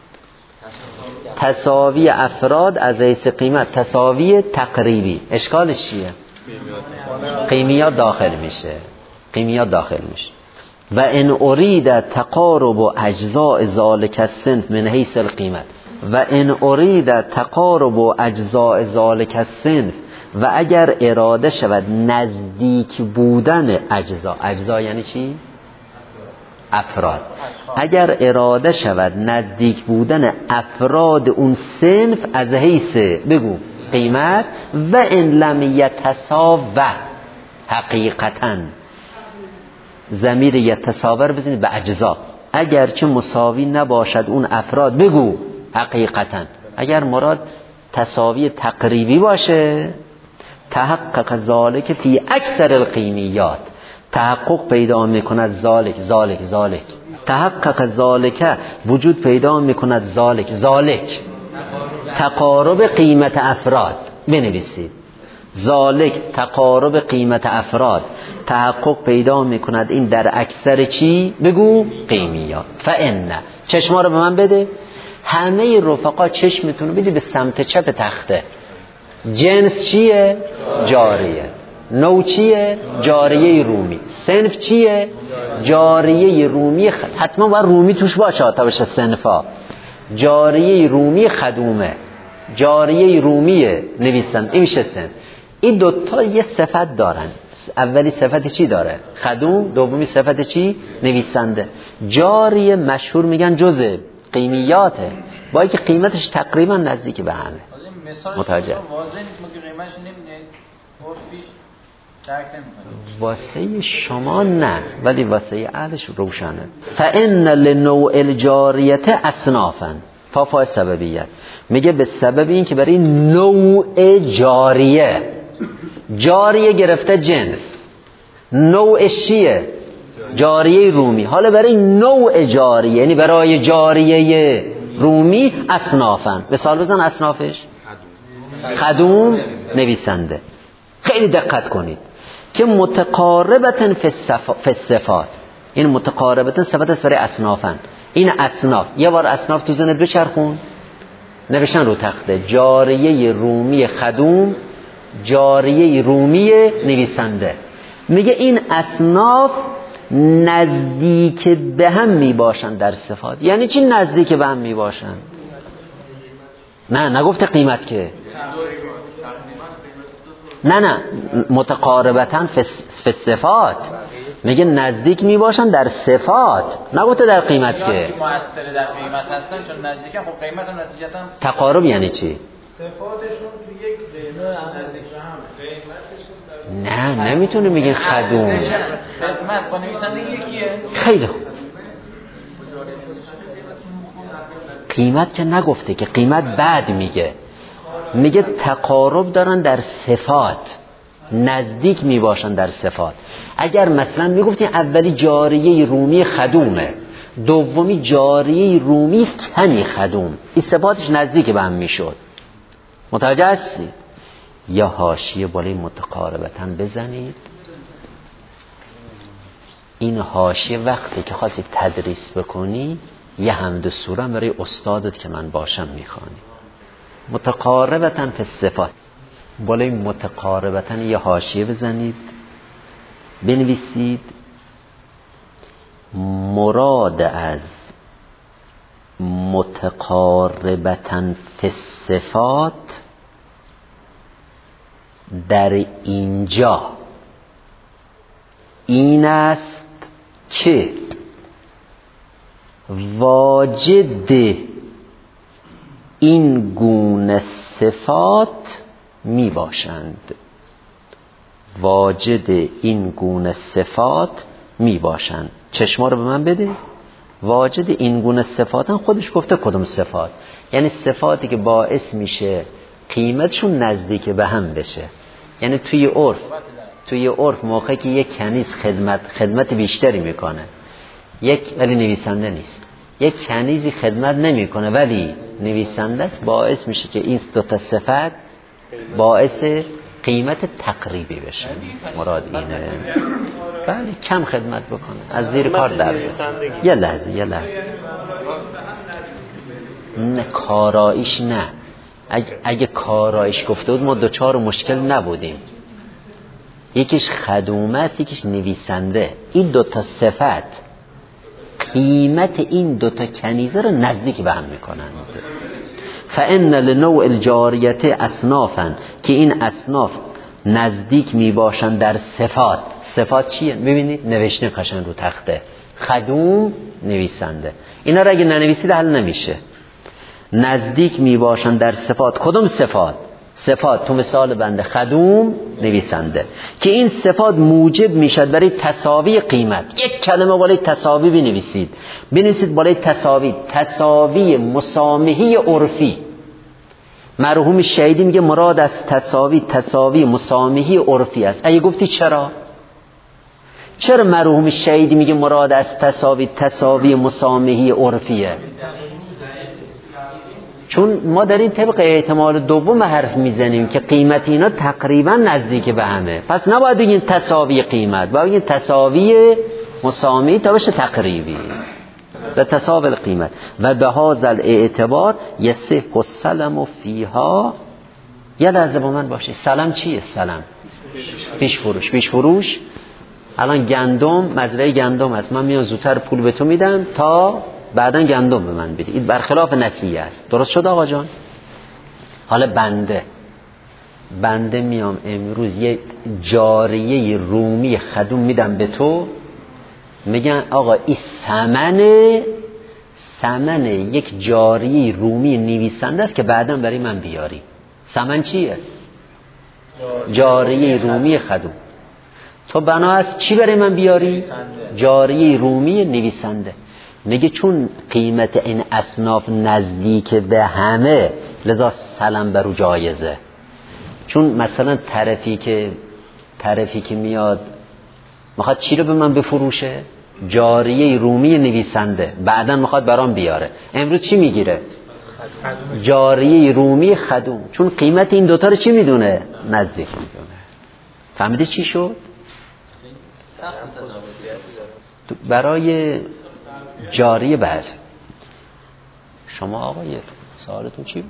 تساوی افراد از حیث قیمت، تساوی تقریبی. اشکالش چیه؟ قیمیات داخل میشه، قیمیات داخل میشه. و ان ارید تقارب اجزاء ذالک الصنف من حیث القیمت، و ان ارید تقارب اجزاء ذالک الصنف، و اگر اراده شود نزدیک بودن اجزا. اجزا یعنی چی؟ افراد. اگر اراده شود نزدیک بودن افراد اون صنف از حیث بگو قیمت، و ان لم یتساو حقیقتاً، ضمیر یتساور بزنید به اجزا، اگر چه مساوی نباشد اون افراد بگو حقیقتاً. اگر مراد تساوی تقریبی باشه، تحقق ذالک فی اکثر القیمیات، تحقق پیدا میکند ذالک ذالک ذالک تحقق ذالک وجود پیدا میکند ذالک ذالک تقارب قیمت افراد بنویسید. ذالک تقارب قیمت افراد تحقق پیدا میکند این در اکثر چی؟ بگو قیمیات. فان چشما رو به من بده. همه رفقا چشمتون رو بدی به سمت چپ تخته. جنس چیه؟ جاریه. نوع چیه؟ جاریه رومی. صنف چیه؟ جاریه رومی. حتما باید رومی توش باشه تا بشه صنفا. جاریه رومی خدومه، جاریه رومی نویسنده. این میشه صنف. این دوتا یه صفت دارن. اولی صفت چی داره؟ خدوم. دومی صفت چی؟ نویسنده. جاریه مشهور میگن جزء قیمیاته، با اینکه قیمتش تقریبا نزدیک به همه. متوجه؟ واسه شما نه، ولی واسه اهلش روشنه. فان لنوع الجاریت اصنافا. فافا سببیت میگه به سبب این که برای نوع جاریه، جاریه گرفته جنس، نوع چیه؟ جاریه رومی. حالا برای نوع جاریه، یعنی برای جاریه رومی اصنافا. مثال بزن اصنافش. خدوم، نویسنده. خیلی دقت کنید که متقاربتن فی الصفات. این متقاربتن صفت است برای اصنافن. این اصناف. یه بار اصناف تو ذهنت بچرخون. نوشتن رو تخته جاریه رومی خدوم، جاریه رومی نویسنده. میگه این اصناف نزدیک به هم میباشن در صفات. یعنی چی نزدیک به هم میباشن؟ نه نگفته قیمت که، نه نه متقاربتن فی الصفات. میگه نزدیک میباشن در صفات، نگفته در قیمت که. مؤثر در قیمت هستن چون نزدیکن. خب قیمت هم نتیجتا تقارب یعنی چی؟ صفاتشون تو یک ذهن نزدیک به هم. نه نمیتونه میگه خدوم. خدمت با نویسنده یکیه. خیلی خوب. قیمت که نگفته که، قیمت بعد میگه. میگه تقارب دارن در صفات، نزدیک میباشن در صفات. اگر مثلا میگفتین اولی جاریه رومی خدومه، دومی جاریه رومی کنی خدوم، این صفاتش نزدیک به هم میشد. متوجه هستی؟ یا حاشیه بالای متقاربتاً بزنید. این حاشیه وقتی که خواستی تدریس بکنی یه حمد و سوره برای استادت که من باشم میخوانی. متقاربتاً فی الصفات. بالای متقاربتاً یه حاشیه بزنید، بنویسید مراد از متقاربتاً فی الصفات در اینجا این است که واجد این گونه صفات می باشند. واجد این گونه صفات می باشند. چشما رو به من بده. واجد این گونه صفات هم خودش گفته کدوم صفات، یعنی صفاتی که باعث میشه قیمتشون نزدیک به هم بشه. یعنی توی عرف توی عرف موقعی که یک کنیز خدمت خدمت بیشتری میکنه، یک ولی نویسنده نیست، یک کنیزی خدمت نمیکنه ولی نویسنده است، باعث میشه که این دو تا صفت باعث قیمت تقریبی بشه. مراد اینه. بله کم خدمت بکنه، از زیر کار در بیاد. یه لحظه یه لحظه نه کارایش نه. اگه, اگه کارایش گفته بود ما دوچار مشکل نبودیم. یکیش خدومه است، یکیش نویسنده. این دوتا صفت قیمت این دوتا کنیزه رو نزدیک به هم میکنند. فان لنوع الجاریت اصنافا، که این اصناف نزدیک میباشند در صفات. صفات چیه؟ ببینید نوشته قشنگ رو تخته، خدوم، نویسنده. اینا رو اگه ننویسید حل نمیشه. نزدیک میباشند در صفات. کدوم صفات؟ صفات تو مثال بنده خدوم، نویسنده، که این صفات موجب میشد برای تساوی قیمت. یک کلمه بالای تساوی بنویسید. بنویسید بالای تساوی، تساوی مسامحی عرفی. مرحوم شهیدی میگه مراد از تساوی تساوی مسامحی عرفی است. اگه گفتی چرا؟ چرا مرحوم شهیدی میگه مراد از تساوی تساوی مسامحی عرفیه؟ چون ما داریم طبق احتمال دوم حرف میزنیم که قیمت اینا تقریبا نزدیک به همه، پس نباید بگیم تساوی قیمت، باید بگیم تساوی مساوی تا بشه تقریبی و تساوی القیمت. و به هذا الاعتبار یصح السلم فیها. یه لحظه با من باشه، سلم چیه؟ سلم پیش فروش. پیش فروش الان گندم، مزرعه گندم هست، من میام زودتر پول به تو میدم تا بعداً گندم به من بدی. این برخلاف نسیه است. درست شد آقا جان؟ حالا بنده بنده میام امروز یه جاریه رومی خدوم میدم به تو، میگن آقا این ثمن ثمن یک جاریه رومی نویسنده است که بعداً برای من بیاری. ثمن چیه؟ جاریه رومی خدوم. تو بنا از چی برای من بیاری؟ جاریه رومی نویسنده. میگه چون قیمت این اصناف نزدیک به همه لذا سلم برو جایزه. چون مثلا طرفی که طرفی که میاد میخواد چی رو به من بفروشه؟ جاریه رومی نویسنده، بعداً میخواد برام بیاره. امروز چی میگیره؟ جاریه رومی خدوم. چون قیمت این دوتا رو چی میدونه؟ نزدیک میدونه. فهمیده چی شد؟ برای جاریه بعد شما آقای سوالتون چی بود؟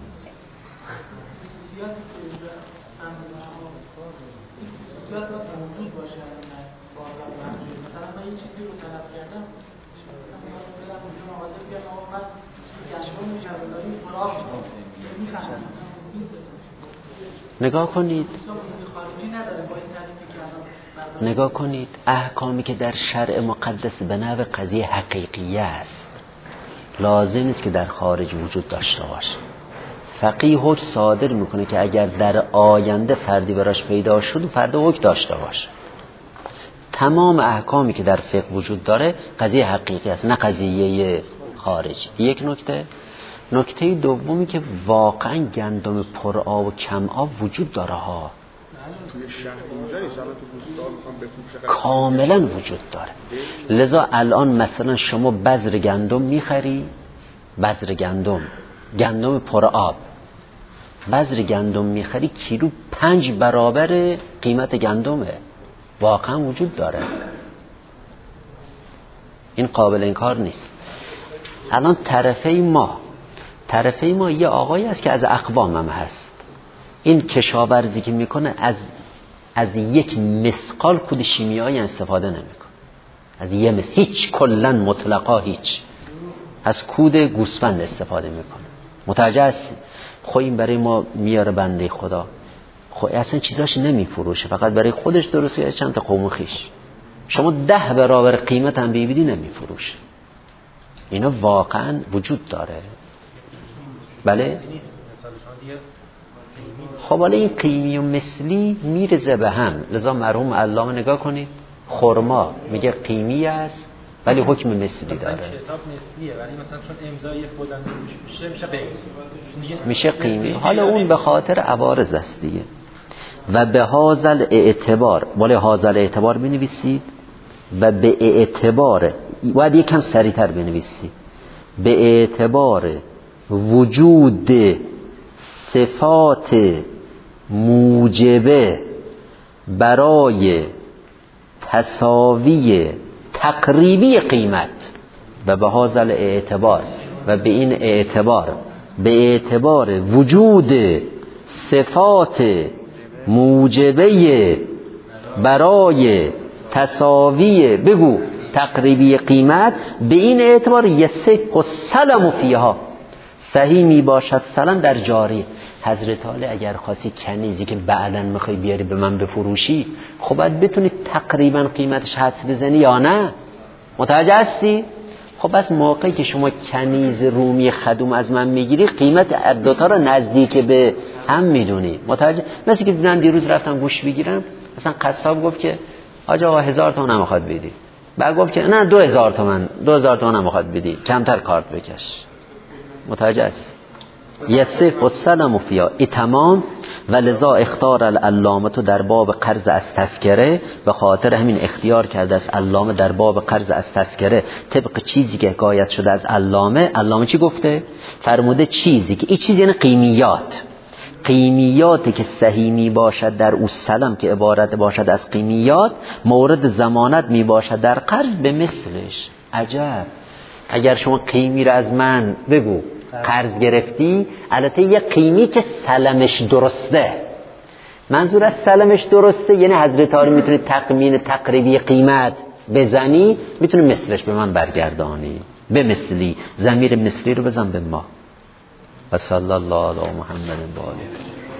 نگاه کنید نگاه کنید احکامی که در شرع مقدس به نوع قضیه حقیقیه است لازم نیست که در خارج وجود داشته باشه. فقیه حکم صادر میکنه که اگر در آینده فردی براش پیدا شد و فرد حکم داشته باشه. تمام احکامی که در فقه وجود داره قضیه حقیقی است، نه قضیه خارجی. یک نکته. نکته دومی که واقعا گندم پر آب و کم آب وجود داره ها، کاملا وجود داره. لذا الان مثلا شما بذر گندم میخری، بذر گندم گندم پر آب، بذر گندم میخری کیلو پنج برابر قیمت گندمه. واقعا وجود داره، این قابل انکار نیست. الان طرفه ما طرفه ما یه آقایی است که از اقوام هم هست. این کشاورزی که میکنه از از یک مسقال کود شیمیایی استفاده نمیکنه، از یه مس هیچ، کلا مطلقا هیچ، از کود گوسفند استفاده میکنه. متوجه هستی؟ خب این برای ما میاره بنده خدا، خب اصلا چیزاش نمیفروشه، فقط برای خودش درست یا چند تا قوم خیش. شما ده برابر قیمت هم بیبیدی نمیفروشه. اینا واقعا وجود داره. بله؟ خب حالا این قیمی و مثلی میرزه به هم. لذا مرحوم علامه نگاه کنید، خرما میگه قیمی است ولی حکم مثلی داره. کتاب مثلیه ولی مثلا چون امضای خودم میشه میشه قیمی، میشه قیمی. حالا اون به خاطر عوارض است دیگه. و به هازل اعتبار، ولی هازل اعتبار بنویسید و به اعتبار، باید یکم سریعتر بنویسید، به اعتبار وجود صفات موجبه برای تساوی تقریبی قیمت. و به هازل اعتبار، و به این اعتبار، به اعتبار وجود صفات موجبه برای تساوی بگو تقریبی قیمت، به این اعتبار یصح السلم فیها، صحیح می باشد سلم در جاری. حضرت علی اگر خواستی کنیزی که بعداً میخوای بیاری به من بفروشی، خب باید بتونی تقریبا قیمتش حدس بزنی یا نه؟ متوجه هستی؟ خب بس موقعی که شما کنیز رومی خدوم از من میگیری، قیمت دوتا رو نزدیک به هم میدونی. متوجه؟ مثل که دیدن دیروز رفتم گوش بگیرم، مثلا قصاب گفت که آجا هزار تومن هم میخواد بدی، بعد گفت که نه دو هزار تومن دو هزار تومن هم میخواد بدی، کمتر کارت بکش. متوجه است؟ یصح السلم فیها ای تمام. و لذا اختار العلامه تو در باب قرض از تذکره، به خاطر همین اختیار کرده است علامه در باب قرض از تذکره طبق چیزی که حکایت شده از علامه. علامه چی گفته؟ فرموده چیزی که این چیز یعنی قیمیات، قیمیاتی که صحیح می باشد در او سلم که عبارت باشد از قیمیات، مورد ضمانت می باشد در قرض به مثلش. عجب، اگر شما قیمی را از من بگو قرض گرفتی، البته یه قیمی که سلمش درسته، منظور از سلمش درسته یعنی حضرت عالی میتونی تقمین تقریبی قیمت بزنی، میتونی مثلش به من برگردانی، به مثلی، ضمیر مثلی رو بزن به ما. و صلی الله علی محمد و آله.